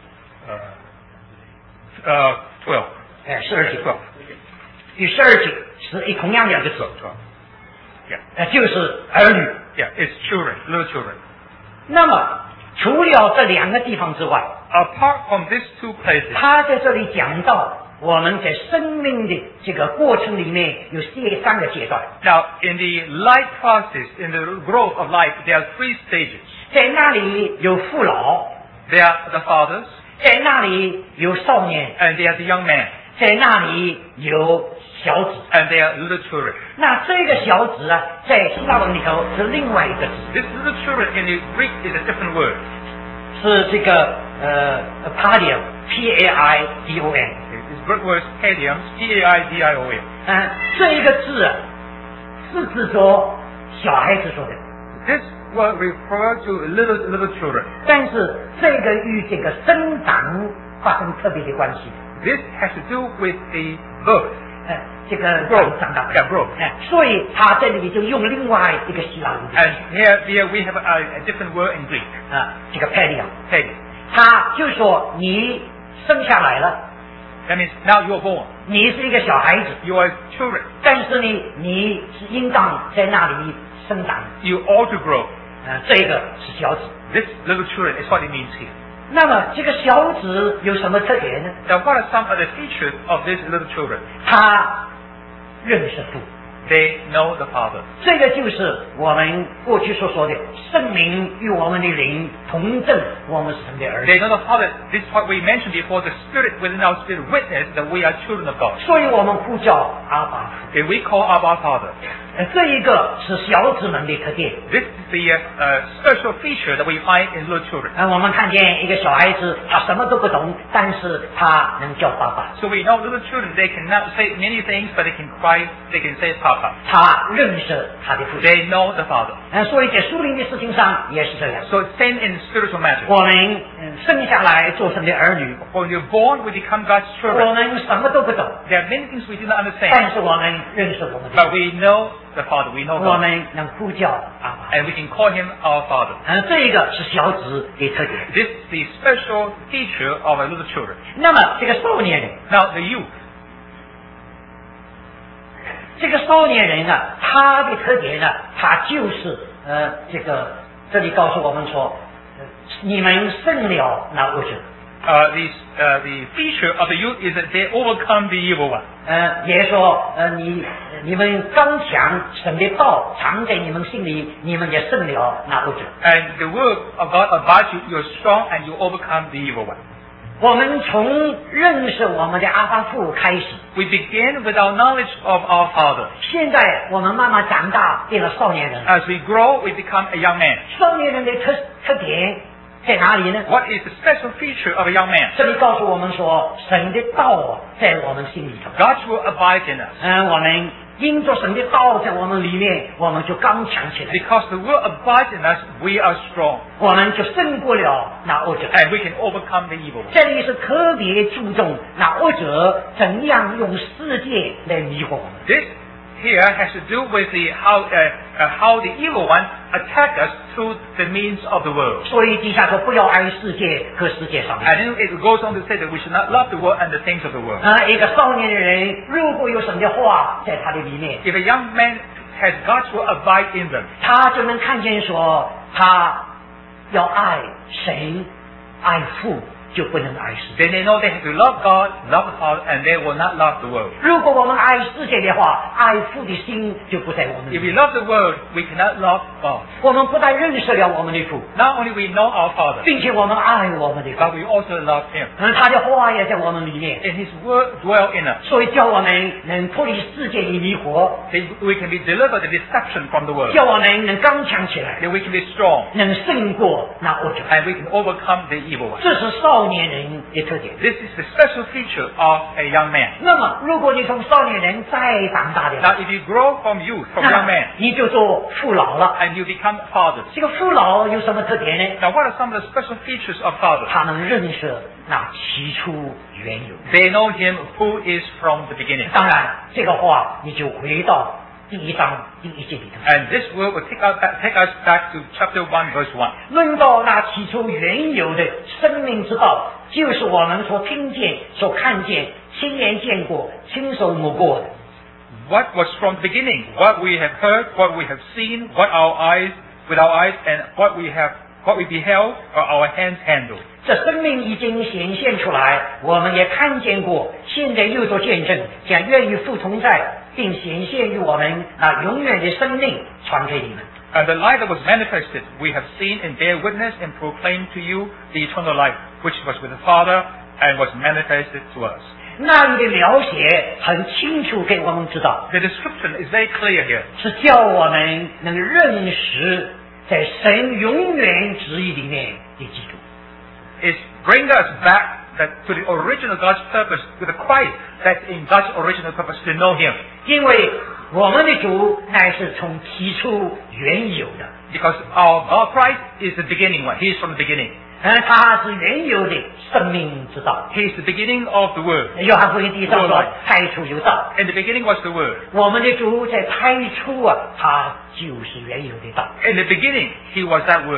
12. 12节 12. 与12节是同样两个字， Yeah. 就是儿女。 Yeah, it's children, little children. 那么除了这2个地方之外， Apart from these 2 places, 他在这里讲到我们在生命的这个过程里面有3个阶段， now in the life process, in the growth of life, there are 3 stages. 在那里有父老， There are the fathers, 在那里有少年， and there are the young men, 在那里有小子。 and there are little children. 那这个小子啊，在希腊文里头是另外一个字， This little children in the Greek is a different word. 是这个paidion P-A-I-D-O-N。 This Greek word is paidion, P-A-I-D-I-O-N. 这一个字啊，是指着小孩子说的， This word refers to little children. 但是这个与这个生长发生特别的关系。 This has to do with the birth. 这个 Growth. 长大 Yeah, growth. 所以他这里就用另外一个希腊文 And here we have a different word in Greek. 这个 paidion， Paidion. 他就说你生下来了， That means now you are born. 你是一个小孩子， You are children. 但是呢，你是应当在那里生长。 You ought to grow. 这个是小子。 This little children is what it means here. 那么这个小子有什么特点呢？ Now, what are some of the features of these little children? 他认识父。 They know the Father. 这个就是我们过去所说的圣灵与我们的灵同证，我们是神的儿 They 女。 know the Father. This is what we mentioned before. The Spirit within our spirit witness that we are children of God. 所以我们呼叫阿爸父。 Okay, we call Abba Father. 这一个是小子们的特点。 This is the special feature that we find in little children. 我们看见一个小孩子，他什么都不懂，但是他能叫爸爸。 So we know little children, they cannot say many things, but they can cry, they can say Papa. 他认识他的父亲。 They know the Father. 所以在属灵的事情上也是这样。 So same in spiritual matters. 我们生下来做神的儿女， When you're born, we become God's 我 children. 们什么都不懂， There are many things we do not understand, 但是我们认识我们的 but 父， we know the Father, we know 我 God, 们能呼叫阿爸。 and we can call Him our Father. 这一个是小子的特点。 This is the special feature of our little children. 那么这个少年人， Now, the youth. 这个少年人呢，他的特点呢，他就是这里告诉我们说，你们胜了那恶者。 The feature of the youth is that they overcome the evil one. 也说你们刚强，神的道藏在你们心里，你们也胜了那恶者。 And the word of God abides you, you're strong and you overcome the evil one. 我们从认识我们的阿爸父开始， We begin with our knowledge of our Father. 现在我们慢慢长大，变了少年人。 As we grow, we become a young man. 少年人的特点在哪里呢？ What is the special feature of a young man? 这里告诉我们说，神的道在我们心里头。 God's will abides in us. 我们因着神的道在我们里面，我们就刚强起来， Because the will abides in us, we are strong. 我们就胜过了那恶者。 And we can overcome the evil one. 这里是特别注重那恶者怎样用世界来迷惑我们。 This here has to do with how the evil one attack us through the means of the world. 所以底下说不要爱世界和世界上的。 And then it goes on to say that we should not love the world and the things of the world. 一个少年的人，如果有神的话在他的里面， If a young man has God's will abide in them, 他就能看见说，他要爱神，爱父，就不能爱世界。 then they know they have to love God, love the Father, and they will not love the world. 如果我们爱世界的话，爱父的心就不在我们里 If 面。 we love the world, we cannot love God. 我们不但认识了我们的父， Not only we know our Father, 并且我们爱我们的父， but we also love Him. 他的话也在我们里面， And His word dwell in us. 所以叫我们能脱离世界的迷惑， That we can be delivered the deception from the world. 叫我们能刚强起来， That we can be strong. 能胜过那恶者。 And we can overcome the evil one. 这是少年人的特点。 This is the special feature of a young man. 那么，如果你从少年人再长大的 Now, 话， if you grow from youth, from 那 young 么 man, 你就做父老了。 and you become fathers. 这个父老有什么特点呢？ Now, what are some of the special features of fathers? 他能认识那起初缘由。 They know Him who is from the beginning. 当然，这个话你就回到第1章第1节里头。 And this word will take us back to chapter 1, verse 1. 论到那起初原有的生命之道，就是我们所听见、所看见、亲眼见过、亲手摸过的。 What was from the beginning, what we have heard, what we have seen, with our eyes, and what we beheld, or our hands handled. 这生命已经显现出来，我们也看见过，现在又做见证，将愿与父同在，并显现于我们那永远的生命传给你们。 And the light that was manifested, we have seen and bear witness and proclaim to you the eternal life, which was with the Father and was manifested to us. 那里的描写很清楚给我们知道， The description is very clear here. 是叫我们能认识在神永远旨意里面的基督。 It brings us back to the original God's purpose, to the Christ that's in God's original purpose, to know Him. 因为我们的主乃是从起初原有的， Because our Christ is the beginning one. He is from the beginning. 他是原有的生命之道。 He is the beginning of the Word. 约翰福音第1章说：“太初有道。” In the beginning was the Word. 我们的主在太初他就是原有的道。 In the beginning, He was that Word.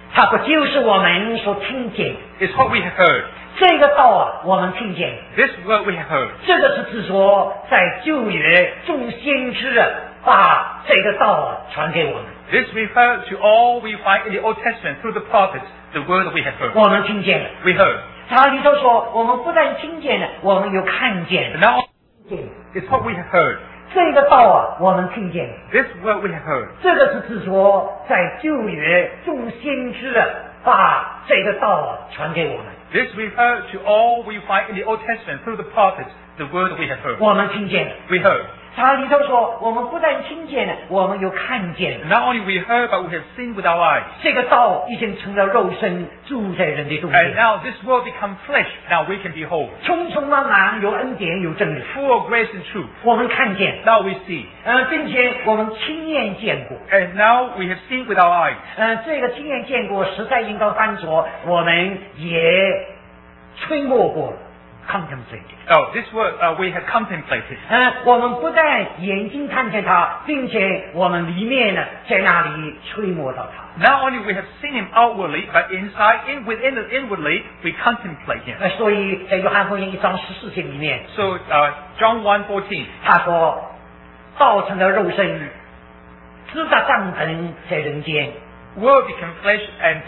它不就是我们所听见的？ It's what we have heard. 这个道啊，我们听见。 This word we have heard. 这个是指说，在旧约众先知把这个道啊传给我们。 This refers to all we find in the Old Testament through the prophets, the word we have heard. 我们听见了。 We heard. 它里头说，我们不但听见了，我们又看见了。 Now, 听见 it's what we have heard. 这个道啊，我们听见了。 This word we have heard. 这个是指说，在旧约众先知把这个道啊传给我们。 This refers to all we find in the Old Testament through the prophets, the word we have heard. 我们听见了。 We heard. 它里头说，我们不但听见了，我们又看见了。 Not only we heard, but we have seen with our eyes. 这个道已经成了肉身，住在人的中 And 间， now this word become flesh. Now we can behold. 充充满满有恩典有真理。 Full of grace and truth. 我们看见， Now we see. 并且我们亲眼见过。 And now we have seen with our eyes. 这个亲眼见过，实在应当翻作，我们也吹摸过了 ，contemplated。 Oh, this word we have contemplated. 我们不但眼睛看见它，并且我们里面呢，在那里吹摸到它。 Not only we have seen him outwardly, but inside, inwardly, we contemplate him. 所以在约翰福音1章14节里面， So John 1:14. 他说，道成了肉身，支搭帐篷在人间， Word became flesh, and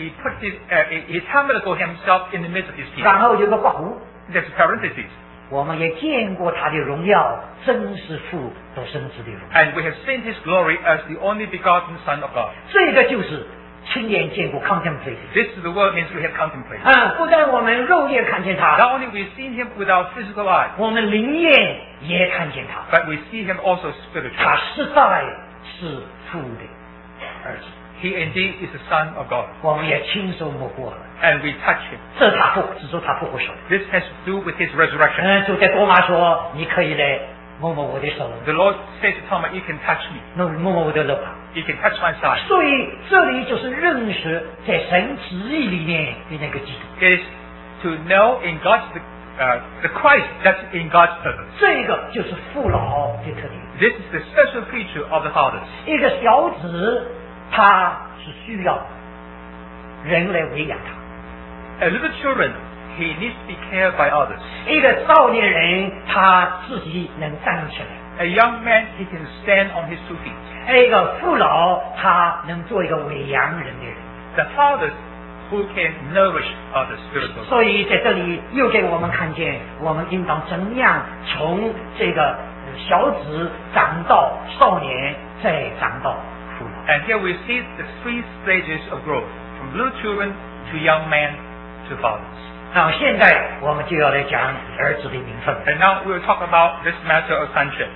he tabernacle himself in the midst of his people. 然后有个括弧， There's parentheses. 我们也见过他的荣耀，真是父独生子的荣耀。 And we have seen his glory as the only begotten Son of God. 这个就是亲眼见过 contemplated。 This is the word means we have contemplated. 不但我们肉眼看见他， Not only we've seen him with our physical eyes, 我们灵眼也看见他， but we see him also 他 spiritually. 实在是父的儿子， He indeed is the Son of God. 我们也亲手摸过了。 And we touch him. 这他复，只说他复活手。 This has to do with his resurrection. 就在多马说，你可以来摸摸我的手， The Lord said to Thomas, you can touch me. 摸摸我的肋旁。 You can touch my side. 所以这里就是认识在神旨意里面的那个基督， It is to know in God's the Christ that's in God's purpose. 这个就是父老的特点。 This is the special feature of the fathers. 一个小子他是需要人来喂养他， A little children, he needs to be cared by others. 一个少年人他自己能站起来， A young man, he can stand on his 2 feet. 一个父老他能做一个喂养人的人。 The fathers who can nourish others spiritually. 所以在这里又给我们看见，我们应当怎样从这个小子长到少年，再长到父老。 And here we see the 3 stages of growth, from little children to young men to fathers. 那现在我们就要来讲儿子的名分。 And now we will talk about this matter of sonship.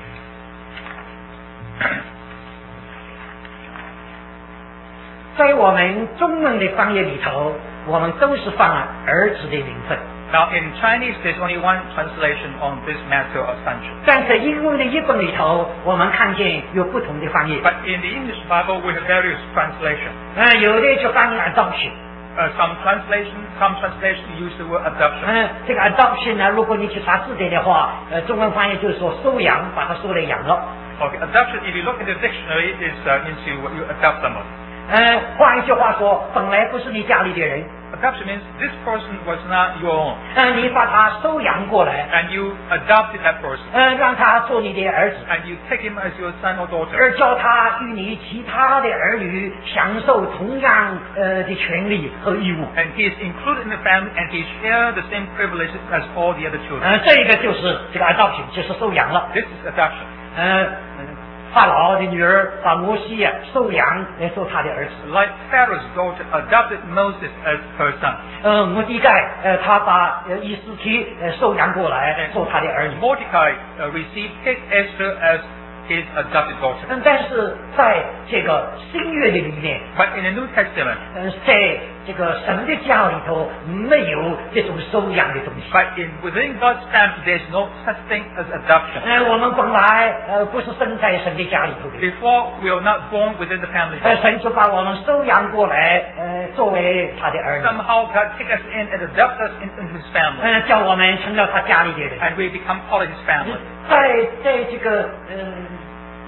在我们中文的方言里头，我们都是放了儿子的名分， Now in Chinese, there's only one translation on this matter of sonship. 但在英文的译本里头，我们看见有不同的翻译。 But in the English Bible, we have various translations. 有的就翻译 adoption。 Some translation use the word adoption. 这个 adoption 呢，如果你去查字典的话，中文翻译就是说收养，把他收来养了。 Okay, adoption, if you look at the dictionary, is into what you adopt someone. 换一句话说，本来不是你家里的人， Adoption means this person was not your own, 你把他收养过来， and you adopted that person, 让他做你的儿子， and you take him as your son or daughter, 而叫他与你其他的儿女享受同样的权利和义务。 and he is included in the family, and he shares the same privileges as all the other children. 这个就是这个 adoption，就是收养了。 This is adoption. 法老的女儿把摩西收养来做他的儿子。 Like Pharaoh's daughter adopted Moses as her son. 摩底改他把以斯帖收养过来做他的儿女。 Mordecai received Esther as his adopted daughter. 但是在这个新约的里面， But in the New Testament, 在这个神的家里头没有这种收养的东西。 but within God's family, there's no such thing as adoption. 我们本来不是生在神的家里头的， Before, we were not born within the family. 神就把我们收养过来，作为他的儿女， Somehow God take us in and adopt us into His family, 叫我们成了他家里的人。 and we become part of His family. 在这个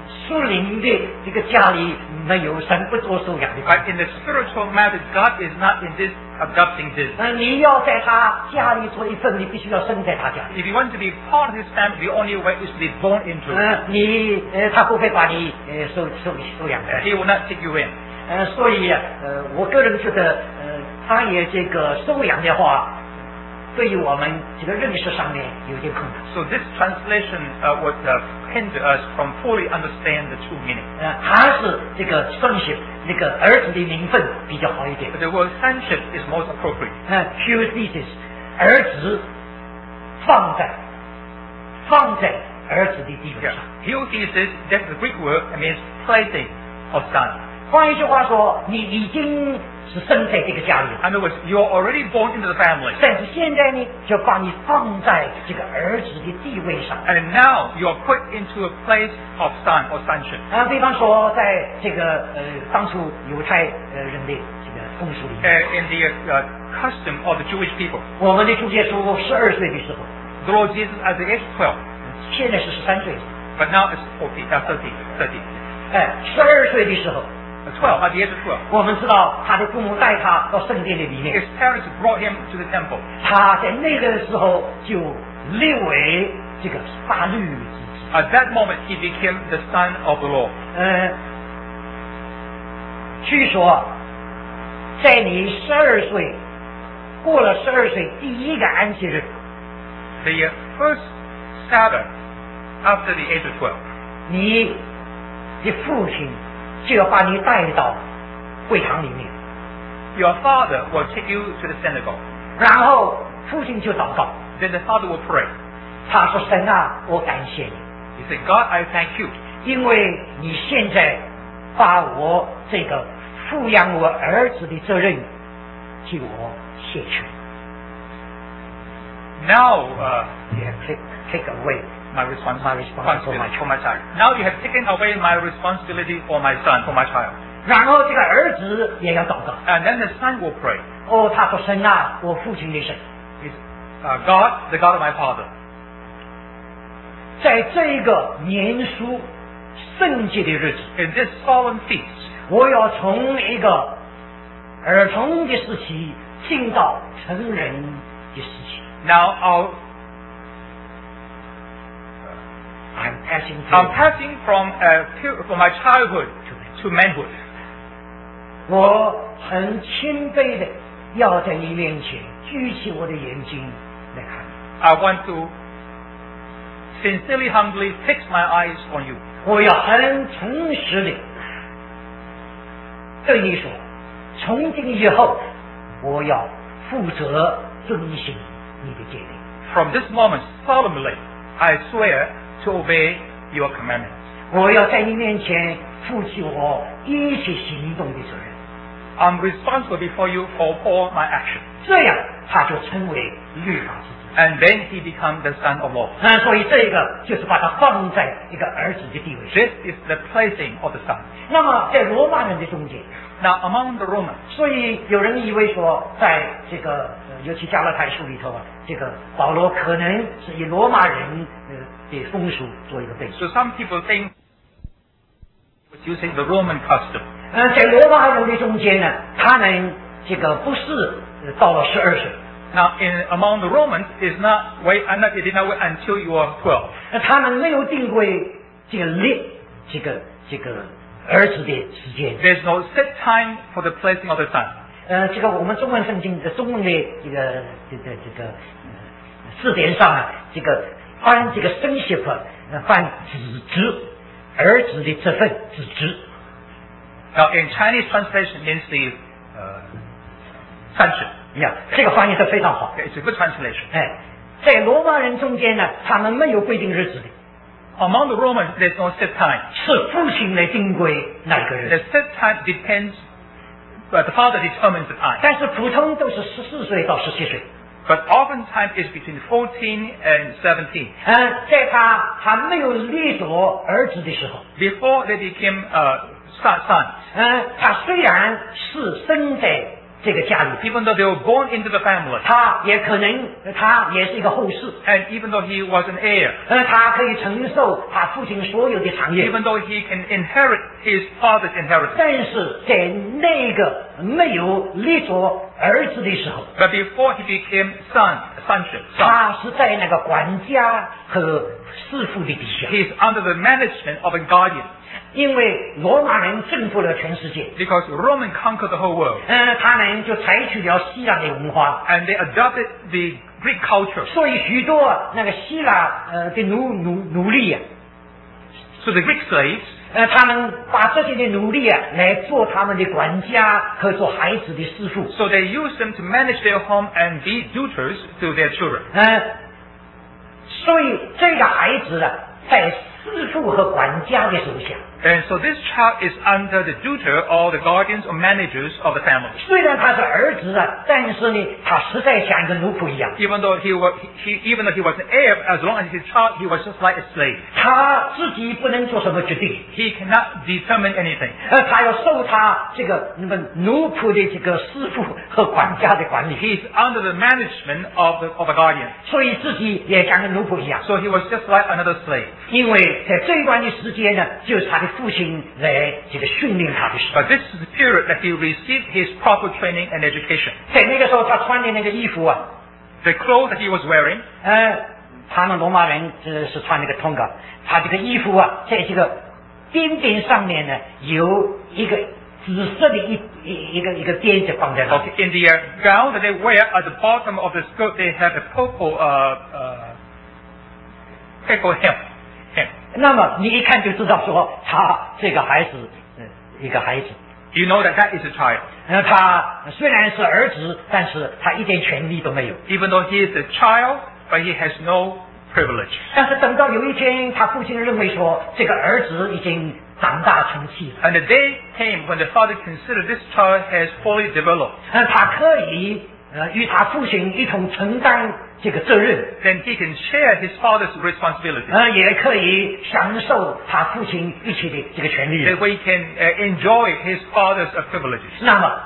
属灵的这个家里没有神不做收养的。 But in the spiritual matter, God is not in this adopting business. 你要在他家里做一份，你必须要生在他家里。 If you want to be part of His family, the only way is to be born into it. 他不会把你收养的。 He will not take you in. 所以我个人觉得他也这个收养的话，对于我们这个认识上面有点困难。 So this translation would hinder us from fully understand the true meaning. 还是这个sonship那个儿子的名分比较好一点。 But the word sonship is most appropriate. Huiothesis 儿子放在儿子的地位上。 Huiothesis, that's the Greek word, it means placing of son. 换一句话说，你已经是生在这个家里了。 In other words, you are already born into the family. 甚至现在呢，就把你放在这个儿子的地位上。 And now you are put into a place of son or sonship. 比方说，在这个当初犹太人的这个风俗里面， In the custom of the Jewish people, 我们的主耶稣12岁的时候， the Lord Jesus at the age of 12, 现在是13岁。 but now it's 13. 12岁的时候， 12, at the age of 12. 我们知道他的父母带他到圣殿的里面， His parents brought him to the temple. 他在那个时候就立为这个法律之子。 At that moment, he became the son of the Lord. 据说，在你12岁过了12岁第一个安息日， The first Sabbath after the age of 12, 你的父亲就要把你带到会堂里面， your father will take you to the synagogue. 然后父亲就祷告， Then the father will pray. 他说：“神啊，我感谢你， He said, God, I thank you. 因为你现在把我这个抚养我儿子的责任替我卸去。” Now You have take away my responsibility for my child. Now you have taken away my responsibility for my son, for my child. 然后这个儿子也要祷告。 And then the son will pray. 他说：“神啊，我父亲的神， God, the God of my father. 在这个年书圣洁的日子， In this solemn feast, 我要从一个儿童的时期进到成人的时期。 now I'm passing I'm passing from my childhood to manhood. 我很谦卑的要在你面前举起我的眼睛来看你。 I want to sincerely, humbly fix my eyes on you. 我要很诚实的对你说，从今以后，我要负责遵行你的诫命。 From this moment, solemnly, I swear to obey your commandments. 我要在你面前负起我一切行动的责任。 I'm responsible before you for all my actions. 这样，他就成为律法之子。 And then he becomes the son of law. 所以这个就是把他放在一个儿子的地位上。 This is the placing of the son. 那么在罗马人的中间， Now, among the Romans, 所以有人以为说，在这个尤其加拉太书里头这个保罗可能是以罗马人的风俗做一个背景。 so some people think was using the Roman custom. 在罗马人的中间呢，他们这个不是到了12岁。 Now, among the Romans, it did not wait until you are 12. 他们没有定规这个儿子的时间。 There's no set time for the placing of the son. 这个我们中文圣经的中文的这个字典上啊，这个翻这个sonship翻子侄，儿子的这份子侄。 Now, in Chinese translation means the sonship. 这个翻译的非常好。 It's a good translation. 在罗马人中间呢，他们没有规定日子的。 Among the Romans, there's no set time. 是父亲来定规那个日 The 子。 set time depends, but the father determines the time. 但是普通都是14岁到17岁。 But oftentimes it's between 14 and 17. 在他还没有立作儿子的时候， Before they became son. 他虽然是生在这个家里， even though they were born into the family, 他也可能他也是一个后世， and even though he was an heir, 他可以承受他父亲所有的产业， even though he can inherit his father's inheritance. 但是在那个没有立作儿子的时候， But before he became sonship, 他是在那个管家和师傅的底下， he is under the management of a guardian, 因为罗马人征服了全世界， because Roman conquered the whole world, 他们就采取了希腊的文化， and they adopted the Greek culture. 所以许多那个希腊的奴隶啊， So the Greek slaves, 他们把这些的奴隶啊来做他们的管家和做孩子的师傅， so they used them to manage their home and be tutors to their children. 所以这个孩子啊，在师傅和管家的手下。 And so this child is under the tutor or the guardians or managers of the family. 虽然他是儿子啊，但是呢，他实在像一个奴仆一样。 Even though he was an heir, as long as he's a child, he was just like a slave. 他自己不能做什么决定， He cannot determine anything. 他要受他这个奴仆的这个师傅和管家的管理， He's under the management of a guardian. 所以自己也像个奴仆一样。 So he was just like another slave. 因为在这一段的时间呢，就是他的父亲来这个训练他的时候。 But this is the period that he received his proper training and education. 在那个时候，他穿的那个衣服啊， The clothes that he was wearing, 他们罗马人是穿那个通嘎，他这个衣服啊，在这个边边上面呢有一个紫色的一个边子放在那里。 in the gown that they wear at the bottom of the skirt, they have a purple hem. 那么你一看就知道说，他这个孩子，一个孩子。 You know that is a child. 他虽然是儿子，但是他一点权利都没有。 Even though he is a child, but he has no privilege. 但是等到有一天，他父亲认为说，这个儿子已经长大成器了， And the day came when the father considered this child has fully developed. 他可以与他父亲一同承担这个责任， Then he can share his father's responsibility. 也可以享受他父亲一切的这个权利。 That we can enjoy his father's privileges. 那么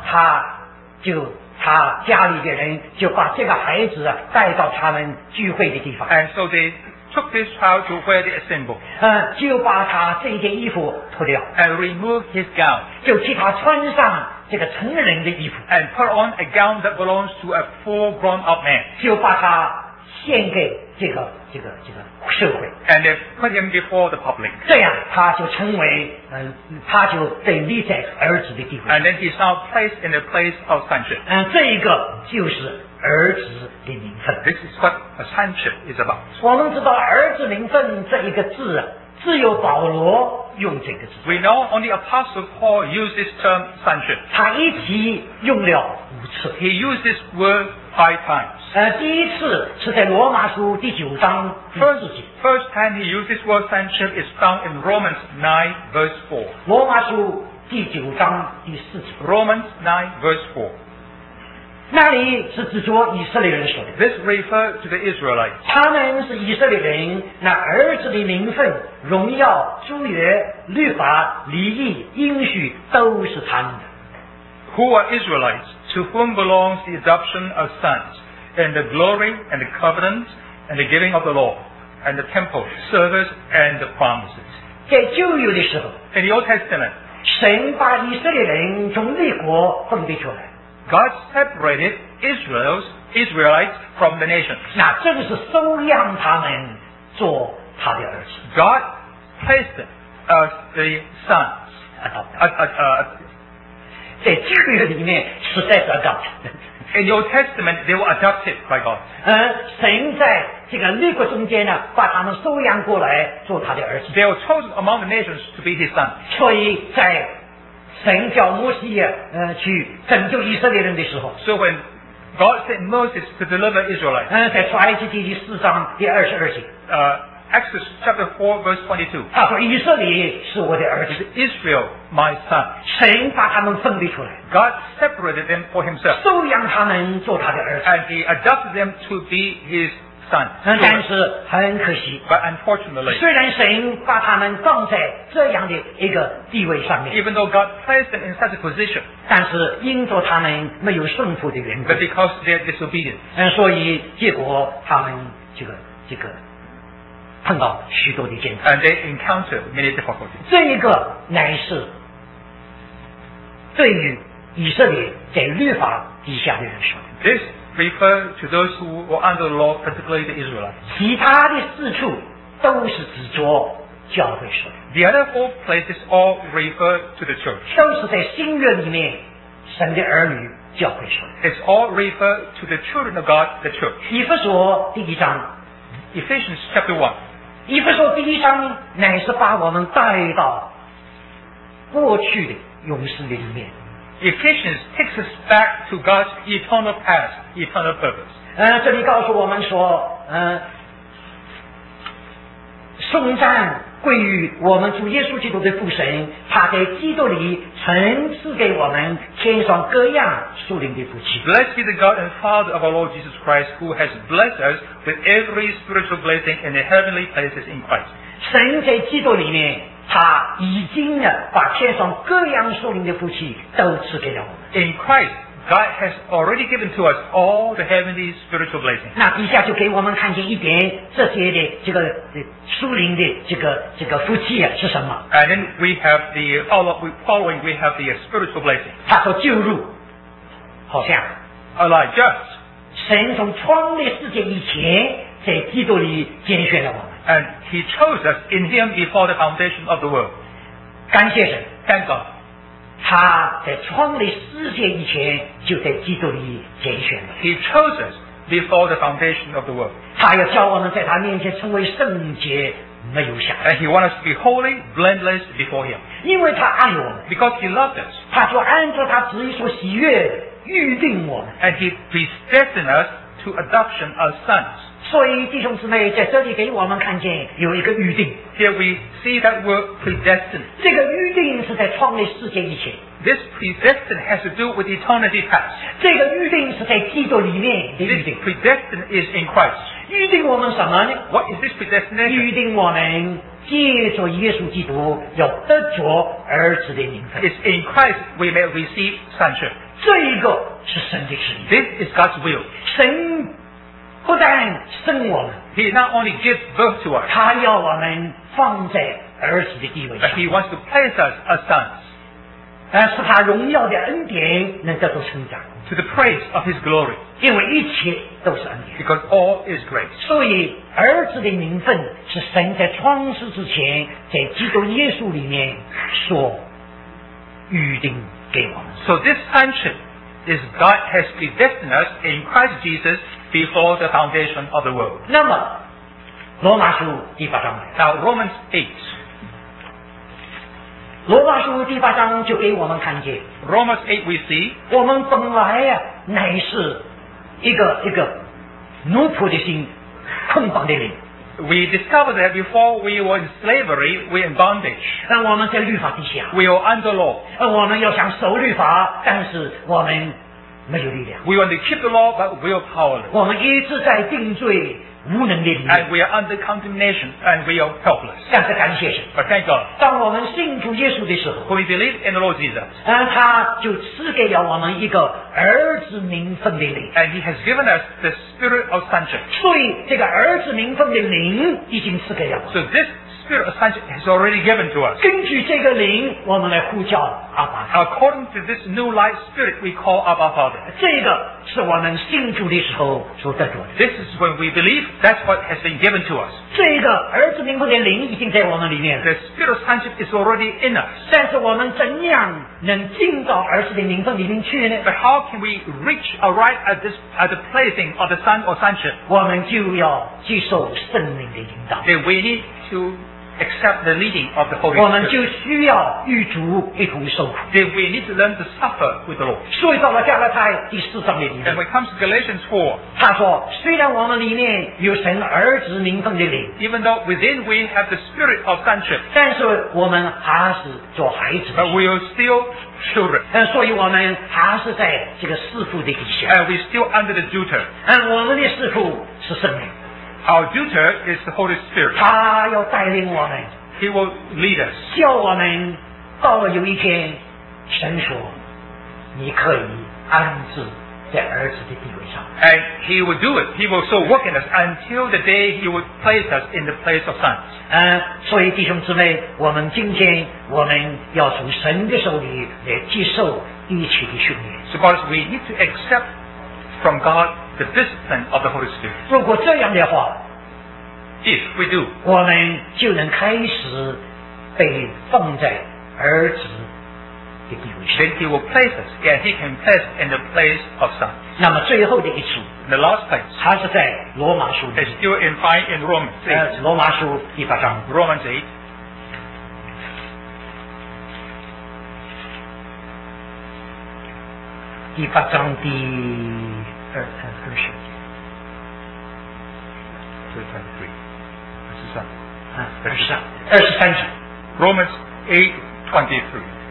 他家里的人就把这个孩子啊带到他们聚会的地方， And so they took this child to where they assembled 就把他这件衣服脱掉， and removed his gown 就替他穿上这个成人的衣服， and put on a gown that belongs to a full grown-up man. 就把他献给这个社会， And they put him before the public. 这样他就成为他就被立在儿子的地位。 And then he's now placed in the place of sonship. 这一个就是儿子的名分。 This is what a sonship is about. 我们知道儿子名分这一个字啊，只有保罗用这个字， We know only Apostle Paul used this term sonship. 他一起用了5次。 He used this word 5 times. 第一次是在罗马书第9章第4节， First time he used this word sonship is found in Romans 9 verse 4. 罗马书第9章第4节， Romans 9 verse 4. 那里是指着以色列人说的， This refers to the Israelites. 他们是以色列人，那儿子的名分、荣耀、诸约、律法、礼义、应许都是他们的。 Who are Israelites, to whom belongs the adoption of sons, and the glory, and the covenant, and the giving of the law, and the temple, service, and the promises. 在旧约的时候， In the Old Testament, 神把以色列人从列国分别出来， God separated Israelites from the nations. 那正是收养他们做他的儿子。 God placed them as the sons. 在旧约里面实在是的。 In the Old Testament, they were adopted by God. 神在这个列国中间呢，把他们收养过来做他的儿子。 They were chosen among the nations to be His sons. 所以在神叫摩西去拯救以色列人的时候， So when God sent Moses to deliver Israelites, 在出埃及记第4章第22节， Exodus chapter 4 verse 22, 他说以色列是我的儿子， Israel, my son. 神把他们分别出来， God separated them for Himself, 收养他们做他的儿子。 and He adopted them to be His sons. 但是很可惜， But unfortunately, 虽然神把他们放在这样的一个地位上面， even though God placed them in such a position, 但是因着他们没有顺服的缘故 but，because they're disobedient, 所以结果他们这个碰到许多的艰难。 and they encounter many difficulties. 这一个乃是对于以色列在律法底下的人说的， This refers to those who were under the law, particularly the Israelites. 其他的四处都是指着教会说的， The other 4 places all refer to the church. 都是在新约里面神的儿女教会说的。 It's all refer to the children of God, the church. 以弗所第1章， Ephesians chapter 1. 以弗所第1章乃是把我们带到过去的勇士的里面。 Ephesians takes us back to God's eternal past, eternal purpose. 这里告诉我们说，颂赞归于我们主耶稣基督的父神，他在基督里曾赐给我们天上各样属灵的福气。 Blessed be the God and Father of our Lord Jesus Christ, who has blessed us with every spiritual blessing in the heavenly places in Christ. 神在基督里面，他已经把天上各样属灵的福气都赐给了我们。 In Christ, God has already given to us all the heavenly spiritual blessings. 那底下就给我们看见一点这些的这个属灵的这个福气是什么？ And then we have the following, we have the spiritual blessing. 他说救入，好像 Like just, 神从创立世界以前，在基督里拣选了我们。 and He chose us in Him before the foundation of the world. 感谢神， Thank God. 他在创立世界以前就在基督里拣选了。 He chose us before the foundation of the world. 他要叫我们在他面前成为圣洁，没有瑕疵， And He wants us to be holy, blameless before Him. 因为他爱我们， Because He loved us. 他就按照他旨意所喜悦的预定我们。 And He predestined us to adoption as sons. 所以弟兄姊妹在这里给我们看见有一个预定， Here we see that word predestined. 这个预定是在创立世界以前， This predestined has to do with eternity past. 这个预定是在基督里面的预 This 定。 predestined is in Christ. 预定我们什么呢？ What is this predestination? 预定我们借着耶稣基督要得着儿子的名分， It's in Christ we may receive sonship. 这一个是神的旨意。 This is God's will. 神不但生我们， He not only gives birth to us, 他要我们放在儿子的地位 but 上， He wants to place us as sons 使他荣耀的恩典能得到成长， to the praise of His glory. 因为一切都是恩典。 Because all is grace. 所以儿子的名分是神在创世之前，在基督耶稣里面所预定给我们。 So this sonship is God has predestined us in Christ Jesus before the foundation of the world. 那么罗马书第8章， Now Romans 8. 罗马书第8章就给我们看见， Romans 8 we see 我们本来乃是一个奴仆的心，捆绑的灵。 we discovered that before we were in slavery, we were in bondage. 我们在律法底下， We were under law. 我们要想守律法，但是我们没有力量， We want to keep the law, but we are powerless. 我们一直在定罪无能的里面。 And we are under condemnation, and we are helpless. 但是感谢神， But thank God, 当我们信主耶稣的时候， when we believe in the Lord Jesus, 他就赐给了我们一个儿子名分的灵。 and He has given us the spirit of sonship. 所以这个儿子名分的灵已经赐给了我们。 So this spirit of sonship has already given to us. 根据这个灵，我们来呼叫阿爸。 According to this new life spirit, we call Abba Father. 这个是我们信主的时候所得着的。 This is when we believe, that's what has been given to us. 这个儿子名分的灵已经在我们里面了。 The spirit of sonship is already in us. 但是我们怎样能进到儿子的名分里面去呢？ But how can we reach arrive at the placing of the son or sonship? 我们就要接受圣灵的引导， Then we need to accept the leading of the Holy 我们 Spirit. 就需要与主一同受苦。 Then we need to learn to suffer with the Lord. 所以到了加拉太第4章的里 And 面， when it comes to Galatians 4, 他说：虽然我们里面有神儿子名分的灵， even though within we have the spirit of sonship, 但是我们还是做孩子的 but we are still children. 所以我们还是在这个弑父的底下。 And we're still under the tutor. 我们的弑父是圣灵， Our tutor is the Holy Spirit. 他要带领我们， He will lead us. 叫我们到了有一天，神说你可以安置在儿子的地位上。 And He will do it. He will so work in us until the day He will place us in the place of sons. 所以弟兄姊妹，我们今天我们要从神的手里来接受一起的训练。 So, brothers, we need to accept from God the discipline of the Holy Spirit. 如果这样的话， If we do, 我们就能开始被放在儿子的地位上。 then He will place us, and He can place us in the place of sons. 那么最后的一处， The last place 它是在罗马书 is 里， still in Romans 8. 罗马书第8章， Romans 8. 第8章第20节。 23节。 Romans 8:23.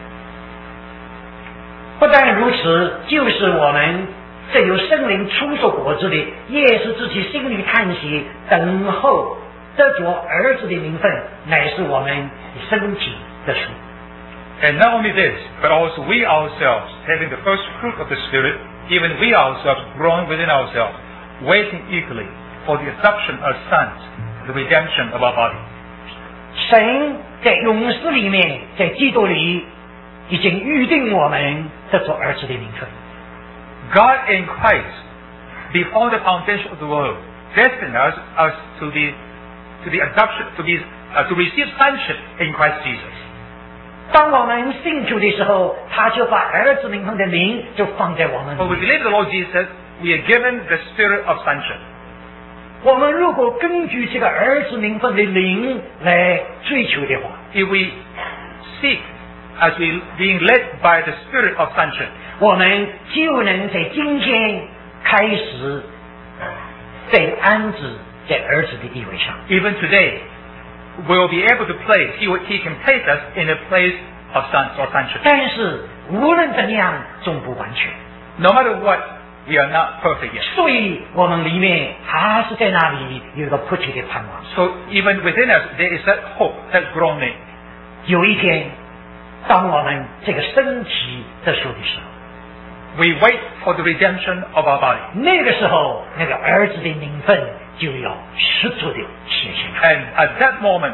不但如此，就是我们这有圣灵出所果子的，也是自己心里叹息，等候得着儿子的名分，乃是我们身体的属。 And not only this, but also we ourselves, having the first fruit of the Spirit, even we ourselves grown within ourselves, waiting eagerly for the adoption as sons, the redemption of our body. 神在永世里面，在基督里已经预定我们得着儿子的名分。 God in Christ, before the foundation of the world, destined us to the adoption, to receive sonship in Christ Jesus. 当我们信主的时候，他就把儿子名分的名就放在我们 When we 里面。 believe the Lord Jesus, we are given the spirit of sonship. 我们如果根据这个儿子名分的灵来追求的话， If we seek, as we being led by the spirit of sonship, 我们就能在今天开始被安置在儿子的地位上。 even today, we'll be able to place, He can place us in a place of sons or sonship. 但是无论怎样，终不完全。 No matter what, we are not perfect yet. 所以我们里面还是在那里有一个迫切的盼望。 So even within us, there is that hope, that groaning. 有一天，当我们这个身体得救的时候， We wait for the redemption of our body. 那个时候，那个儿子的名分就要十足的显现出来。 And at that moment,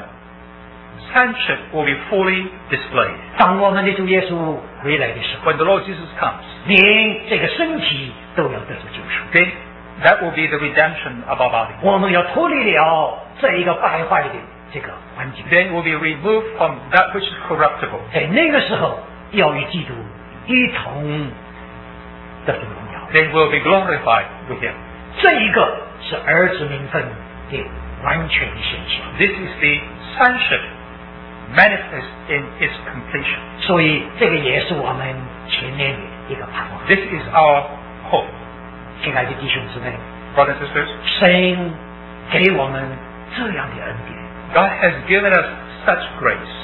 sonship will be fully displayed. 当我们的主耶稣回来的时候， When the Lord Jesus comes, 连这个身体都要得着救赎。 then that will be the redemption of our body. 我们要脱离了这一个败坏的这个环境， Then we'll be removed from that which is corruptible. 在那个时候要与基督一同得着荣耀。 Then we'll be glorified with Him. 这一个是儿子名分的完全的显现。 This is the sonship manifest in its completion. 所以这个也是我们前面的一个盼望。 This is our hope. 亲爱的弟兄姊妹， Brothers and sisters, 神给我们这样的恩典， God has given us such grace.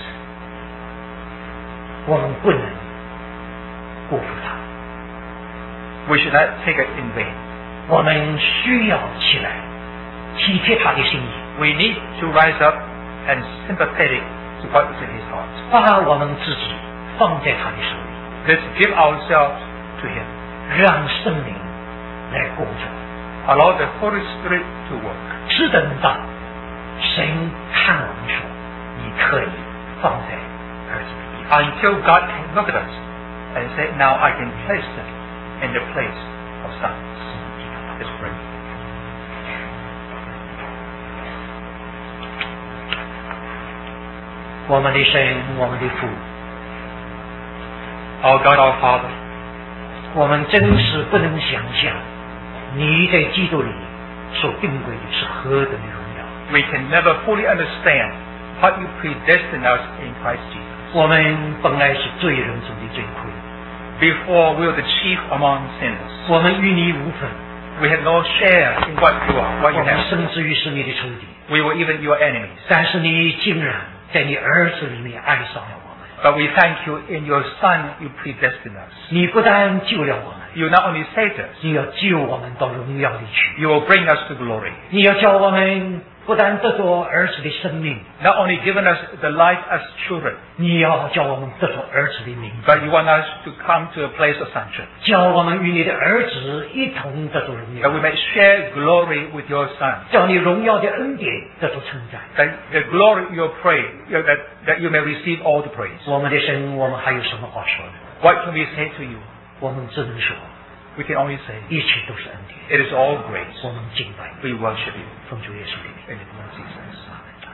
我们不能辜负它。 We should not take it in vain. 我们需要起来体贴他的心意， We need to rise up and sympathetic to what is in His heart. 把我们自己放在他的手里， Let's give ourselves to Him. 让圣灵来工作， Allow the Holy Spirit to work. 只等到神看我们说，你可以放在儿子的地方。 Until God can look at us and say, now I can place them in the place of sons. Let's pray. 我们的神，我们的父， Our God, our Father, 我们真是不能想象你在基督里所定规的是何等的荣耀。 we can never fully understand what you predestined us in Christ Jesus. 我们本来是罪人中的罪魁， Before we were the chief among sinners. 我们与你无分， We had no share in what you are, what 我 you 们 have. 甚至于是你的仇敌。 We were even your enemies. 但是你竟然在你儿子里面爱上了我们， But we thank you in your Son, you predestined us. 你不但救了我们， You not only save us, 你要救我们到荣耀里去， you will bring us to glory. 你要叫我们不但得着儿子的生命， Not only given us the life as children, 你要叫我们得着儿子的名字， but you want us to come to a place of sonship, 叫我们与你的儿子一同得着荣 that 耀， we may share glory with your Son, 叫你荣耀的恩典得着称赞。 that the glory you pray, that you may receive all the praise. 我们的神，我们还有什么话说呢？ What can we say to you? 我们只能说， We can only say, 一切都是恩典。 it is all grace. 我们敬拜你， We worship you 奉主耶稣的名。 in the name of Jesus.